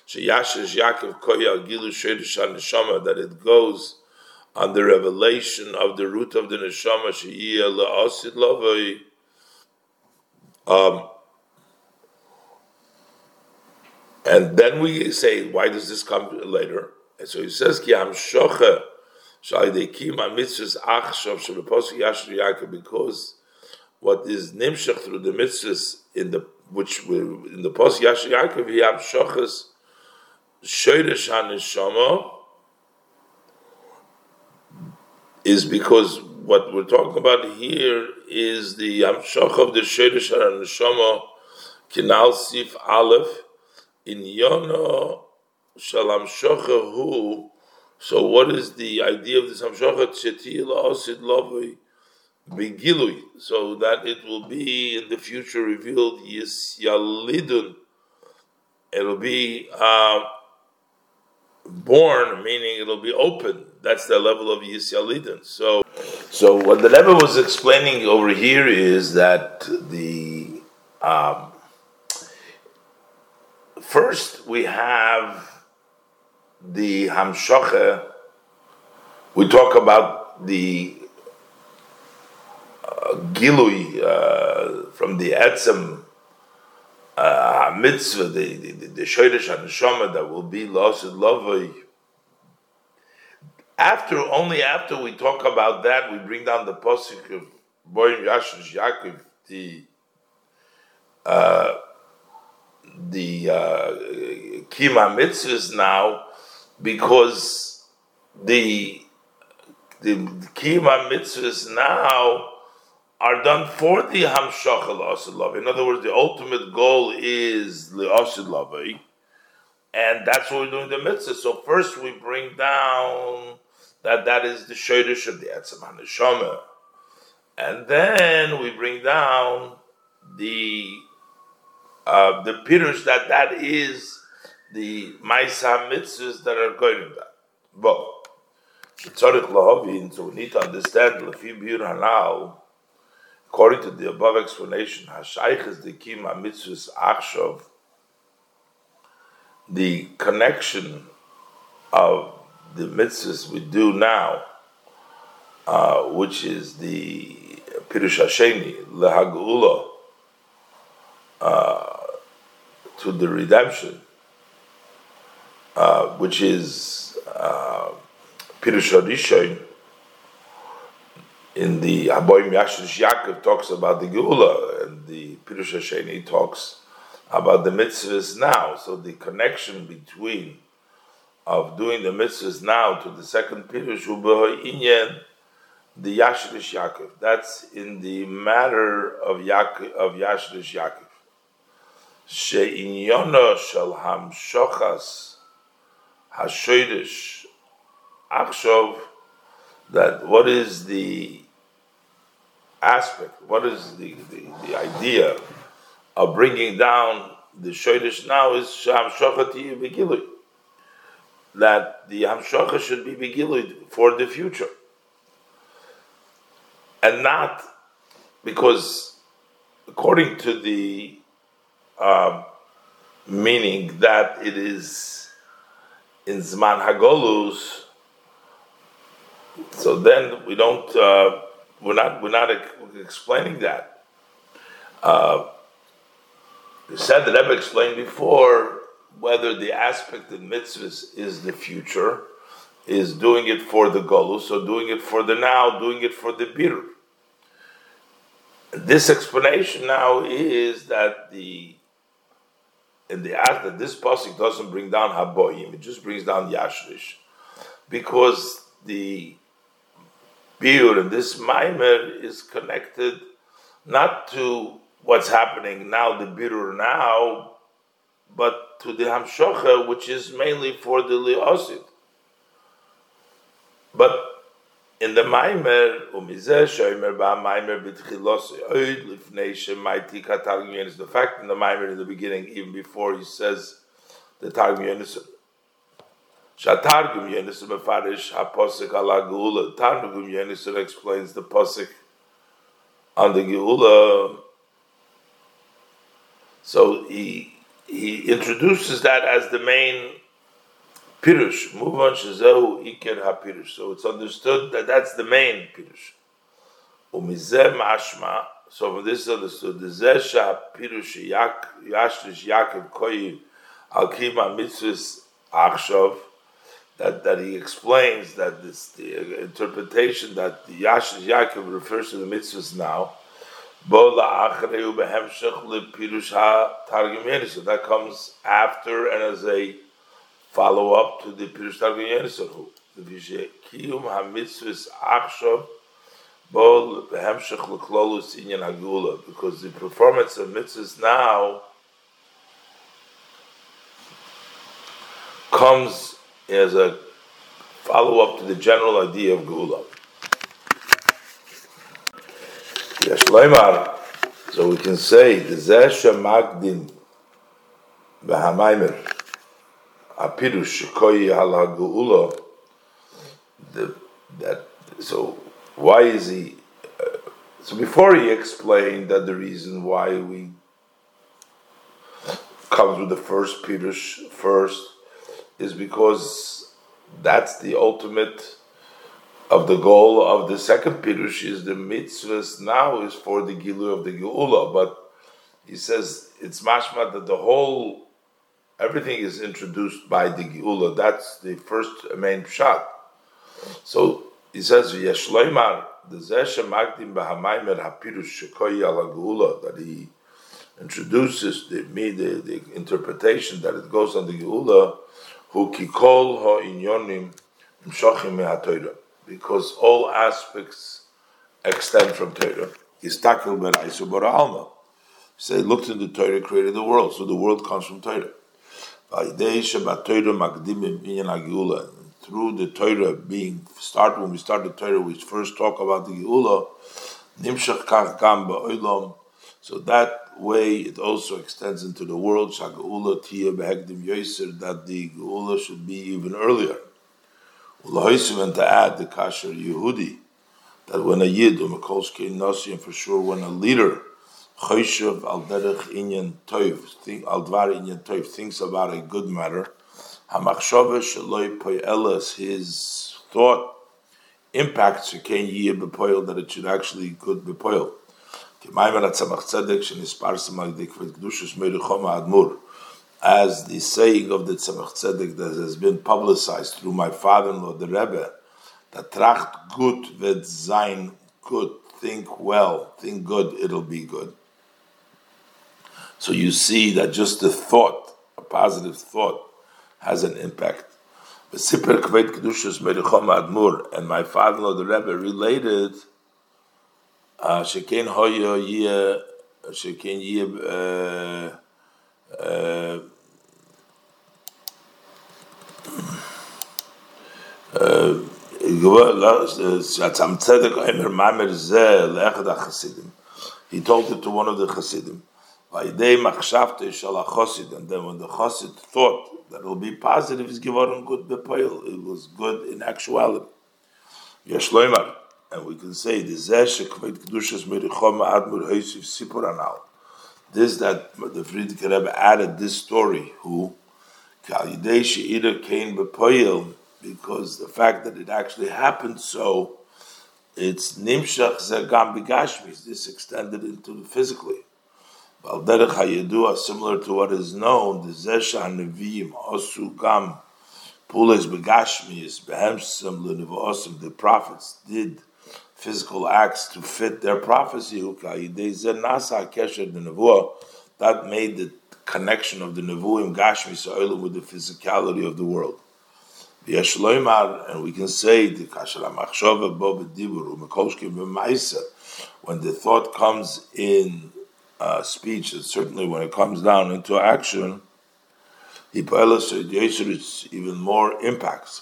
that it goes on the revelation of the root of the neshama. Um, and then we say, why does this come later? And so he says, Ki hamshocha shalidekim mitzvahs achshav shebepasuk Yashar Yaakov, because what is nimshach through the mitzvahs in the which we, in the pasuk Yashar Yaakov, he hamshochas shoyresh haneshama, is because what we're talking about here is the hamshach of the shoyresh haneshama kinal sif aleph in yono. Shalom Shochahu. So, what is the idea of this Hamshocha? Tzetila Osid Lovei Begilui, so that it will be in the future revealed Yisyalidun. It'll be uh, born, meaning it'll be open. That's the level of Yisyalidun. So, so what the Rebbe was explaining over here is that the um, first we have the Hamshocha. We talk about the uh, Gilui uh, from the Etzem uh, mitzvah, the the, the, the Shoyresh HaNeshama that will be L'Osid Lovei. After, only after we talk about that, we bring down the Pasuk of Boyim Yashrish Yaakov, the uh, the uh, Kima mitzvahs now, because the the Kima mitzvahs now are done for the Hamshacha L'Osid Lovei. In other words, the ultimate goal is L'Osid Lovei, and that's what we're doing the mitzvah. So first we bring down that that is the Shoyresh of the Etzem HaNeshama, and then we bring down the uh, the pirush that that is the Maisa mitzvahs that are going in that. But tzarich lahavin, so we need to understand lefi bir hanal, according to the above explanation, hashayich is the kima mitzvahs achshav, the connection of the mitzvahs we do now, uh, which is the pirush hasheni lehagula, uh, to the redemption. Uh, which is uh, Pirush Rishon in the Haboyim Yashrish Yaakov talks about the Geula, and the Pirush Hasheni talks about the mitzvahs now. So the connection between of doing the mitzvahs now to the second Pirush Inyan, the Yashrish Yaakov. That's in the matter of Yaakov, of Yashrish Yaakov. She'inyono shel hamshochas Hashoyresh Achshov, that what is the aspect, what is the, the, the idea of bringing down the Shoyresh now is Hamshocha Tiyu Begilui, that the Hamshocha should be Begilui for the future, and not because according to the uh, meaning that it is in Zman Hagolus, so then we don't, uh, we're not, we're not explaining that. Uh, we said, the Rebbe explained before, whether the aspect in mitzvahs is the future, is doing it for the Golus, or doing it for the now, doing it for the Birur. This explanation now is that the in the act that this pasuk doesn't bring down Haboyim, it just brings down Yashrish, because the Biur and this Maimer is connected not to what's happening now, the Birur now, but to the Hamshocha, which is mainly for the Li'osid. But in the Maimer, umizeh shoymer ba Maimer b'tchilosi oid lifnei shemaiti katargum yenis. The fact in the Maimer in the beginning, even before he says the targum yenis, shatargum yenis mefarish haposik ala geula. Targum yenis explains the posik on the geula. So he he introduces that as the main Pirush, move on shezehu iker hapirush. So it's understood that that's the main pirush. Umizeh mashma. So from this is understood the zesha pirush yak yashlish Yaakov koyi al kima mitzvahs achshov. That that he explains that this the interpretation that the yashlish Yaakov refers to the mitzvahs now. Bo la'achreu behemshech lepirush ha targum yenis. So that comes after and as a follow up to the Pirush Targum Yenisarhu. The Vishe Kiyum HaMitzvahs Achshov Bol Behemshech L'Klolus Inyan Hagula, because the performance of mitzvahs now comes as a follow up to the general idea of Geula. Yesh Leimar, so we can say the Zeh Shemagdim B'Hamaimer Apirush Koyi Ala Geula. That so why is he? Uh, so before he explained that the reason why we comes with the first Pirush first is because that's the ultimate of the goal of the second Pirush is the mitzvahs now is for the Gilu of the Geula, but he says it's mashma that the whole everything is introduced by the Geula. That's the first main pshat. So he says, "Yesh loymar the zeh shemagdim b'hamaimer hapirush shekoyi ala Geula," that he introduces the, the the interpretation that it goes on the Geula, hu kikol ha inyonim imshochim me'haTorah, because all aspects extend from Torah. He's talking about Isu Bara Alma. Say, looked in the Torah, created the world, so the world comes from Torah. Through the Torah being start when we start the Torah, we first talk about the Geula. Nimshach kach gam ba'olam. So that way it also extends into the world. Shageula tia behegdim yoser, that the Geula should be even earlier. And to add the kasher Yehudi, that when a Yid or Mekolshke Nasi, and for sure when a leader Choyshev al derech inyan toiv, al dvar inyan toiv, thinks about a good matter, hamachshava sheloi poyelas, his thought impacts shekain yeh bepoil, that it should actually good bepoil. K'maymer atzamach tzedek shenisparsam al dikvet kedushas meirichoma admur, as the saying of the Tzemach Tzedek that has been publicized through my father-in-law, the Rebbe, that tracht gut wird sein good, think well, think good, it'll be good. So you see that just the thought, a positive thought, has an impact. And my father-in-law, the Rebbe, related Sheken hoya yeh, Sheken yeh he told it to one of the Chassidim. And then when the Chassid thought that it will be positive, it's given good bepoil. It was good in actuality. Yesh loymar, and we can say this that the Frierdiker Rebbe added this story, who either came bepoil, because the fact that it actually happened so, it's nimshach zegam b'gashmis, this extended into the physically. Val derech hayedua, similar to what is known, the zesha neviim osu gam pules b'gashmis behemsem lenevosim, the prophets did physical acts to fit their prophecy. That made the connection of the nevuim gashmis with the physicality of the world. And we can say the when the thought comes in uh, speech, and certainly when it comes down into action, It's even more impacts.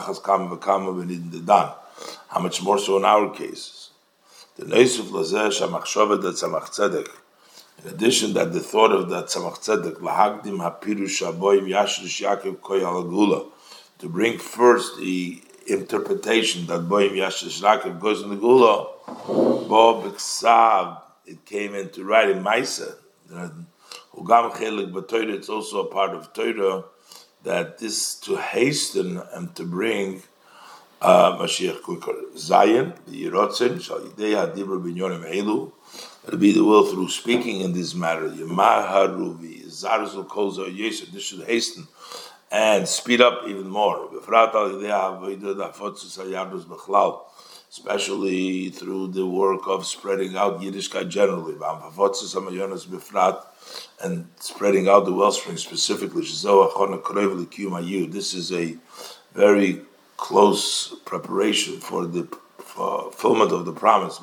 How much more so in our cases? The Neisuf Lazeh Shamachshovet that Tzemach Tzedek. In addition, that the thought of that Tzemach Tzedek lahagdim hapirush shaboim yashrish Yaakov koy alagula, to bring first the interpretation that boim yashrish Yaakov goes in the gula. Bo b'ksav, it came into writing Maisa. Ugam chelik b'Torah, it's also a part of Torah that this to hasten and to bring uh, Mashiach quicker. Zion, the Yerotzen, shal yidei hadibur binyonim elu. It'll be the will through speaking in this matter. Yemaharuvi zarzu kolzo yesod. This should hasten and speed up even more. Especially through the work of spreading out Yiddishkeit generally, and spreading out the wellspring specifically. This is a very close preparation for the fulfillment of the promise.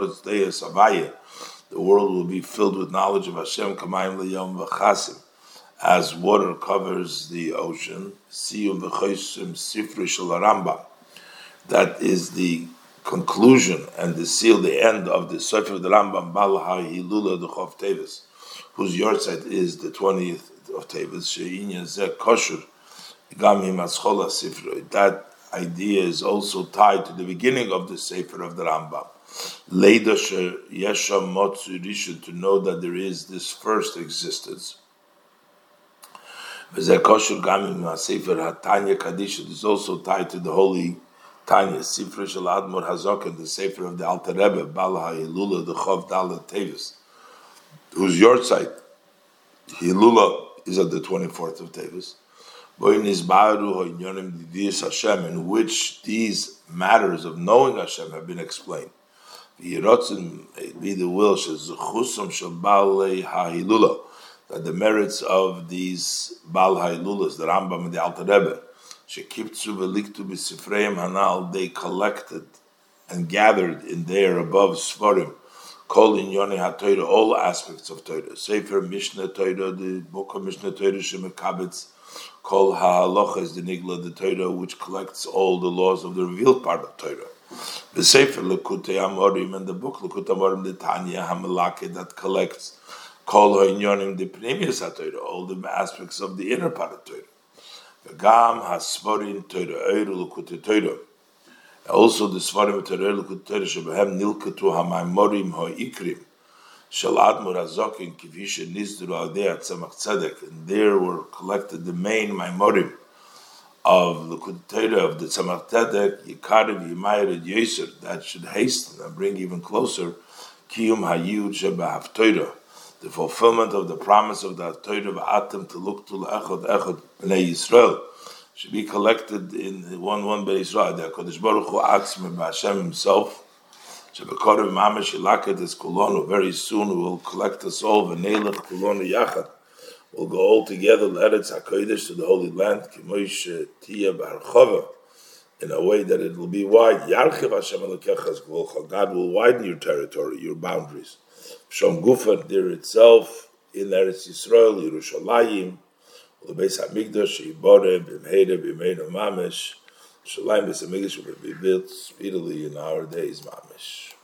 The world will be filled with knowledge of Hashem, as water covers the ocean. That is the conclusion and the seal, the end of the Sefer of the Rambam, Bal HaHilula the Chof Tevis, whose yahrzeit is the twentieth of Tevis. She'inya Zeh Kosher Gam Him Aschola Sifroi. That idea is also tied to the beginning of the Sefer of the Rambam. Leida Yesha Motzu Rishon, to know that there is this first existence. V'zeh Kosher Gam Him HaSefer HaTanya Kadisha is also tied to the holy Tanya, Sifra Shel Admor Hazoken, the Sefer of the Alter Rebbe, Bal HaHilula, the Chov Dalet Tevis, whose yahrzeit, Hilula, is at the twenty-fourth of Tevis, in which these matters of knowing Hashem have been explained. Be the will, that the merits of these Bal HaHilulas, the Rambam and the Alter Rebbe, they collected and gathered in there above Sfarim, Kol Inyoni HaTorah, all aspects of Torah. Sefer Mishnah Torah, the book of Mishnah Torah, Shemekabetz, Kol HaHalocha is the Nigla, the Torah, which collects all the laws of the revealed part of Torah. The Sefer Lekutei Amorim, and the book Lekutei Amorim, the Tanya HaMelake, that collects Kol HaInyonim, the Pnimius HaTorah, all the aspects of the inner part of Torah. Gam hasvarim Torah, Eiru Lekutei Torah. Also the Svarim Torah Lekutei Torah shebehem nilketu ha'maimorim ha'ikrim shel Admor Hazoken kivi shenizdru al dei Tzemach Tzedek, and there were collected the main maimorim of Lekutei Torah of the Tzemach Tzedek, Yikarim Yimayred Yeser, that should hasten and bring even closer Kiyum Hayud shebehav Torah, the fulfillment of the promise of the Torah of Atem to look to Echad Echad Bnei Yisrael, should be collected in one one Bnei Yisrael. The Kodesh Baruch Hu Atzmi B'Hashem Himself, Shebekorev Mamash Yilaket Es Kulonu, very soon will collect us all. V'neilach Kulonu Yachad, we'll go all together L'Eretz HaKodesh, to the Holy Land, K'moish Tia B'Harchova, in a way that it will be wide. Yarchiv Hashem Elokecha Es Gvulcha, God will widen your territory, your boundaries. Shom Gufa, there itself, in Eretz Yisrael, Yerushalayim, the Beis Hamikdash, Yibore, Bimheire, Bimeinu Mamish, Shalayim Beis Hamikdash will be built speedily in our days, Mamish.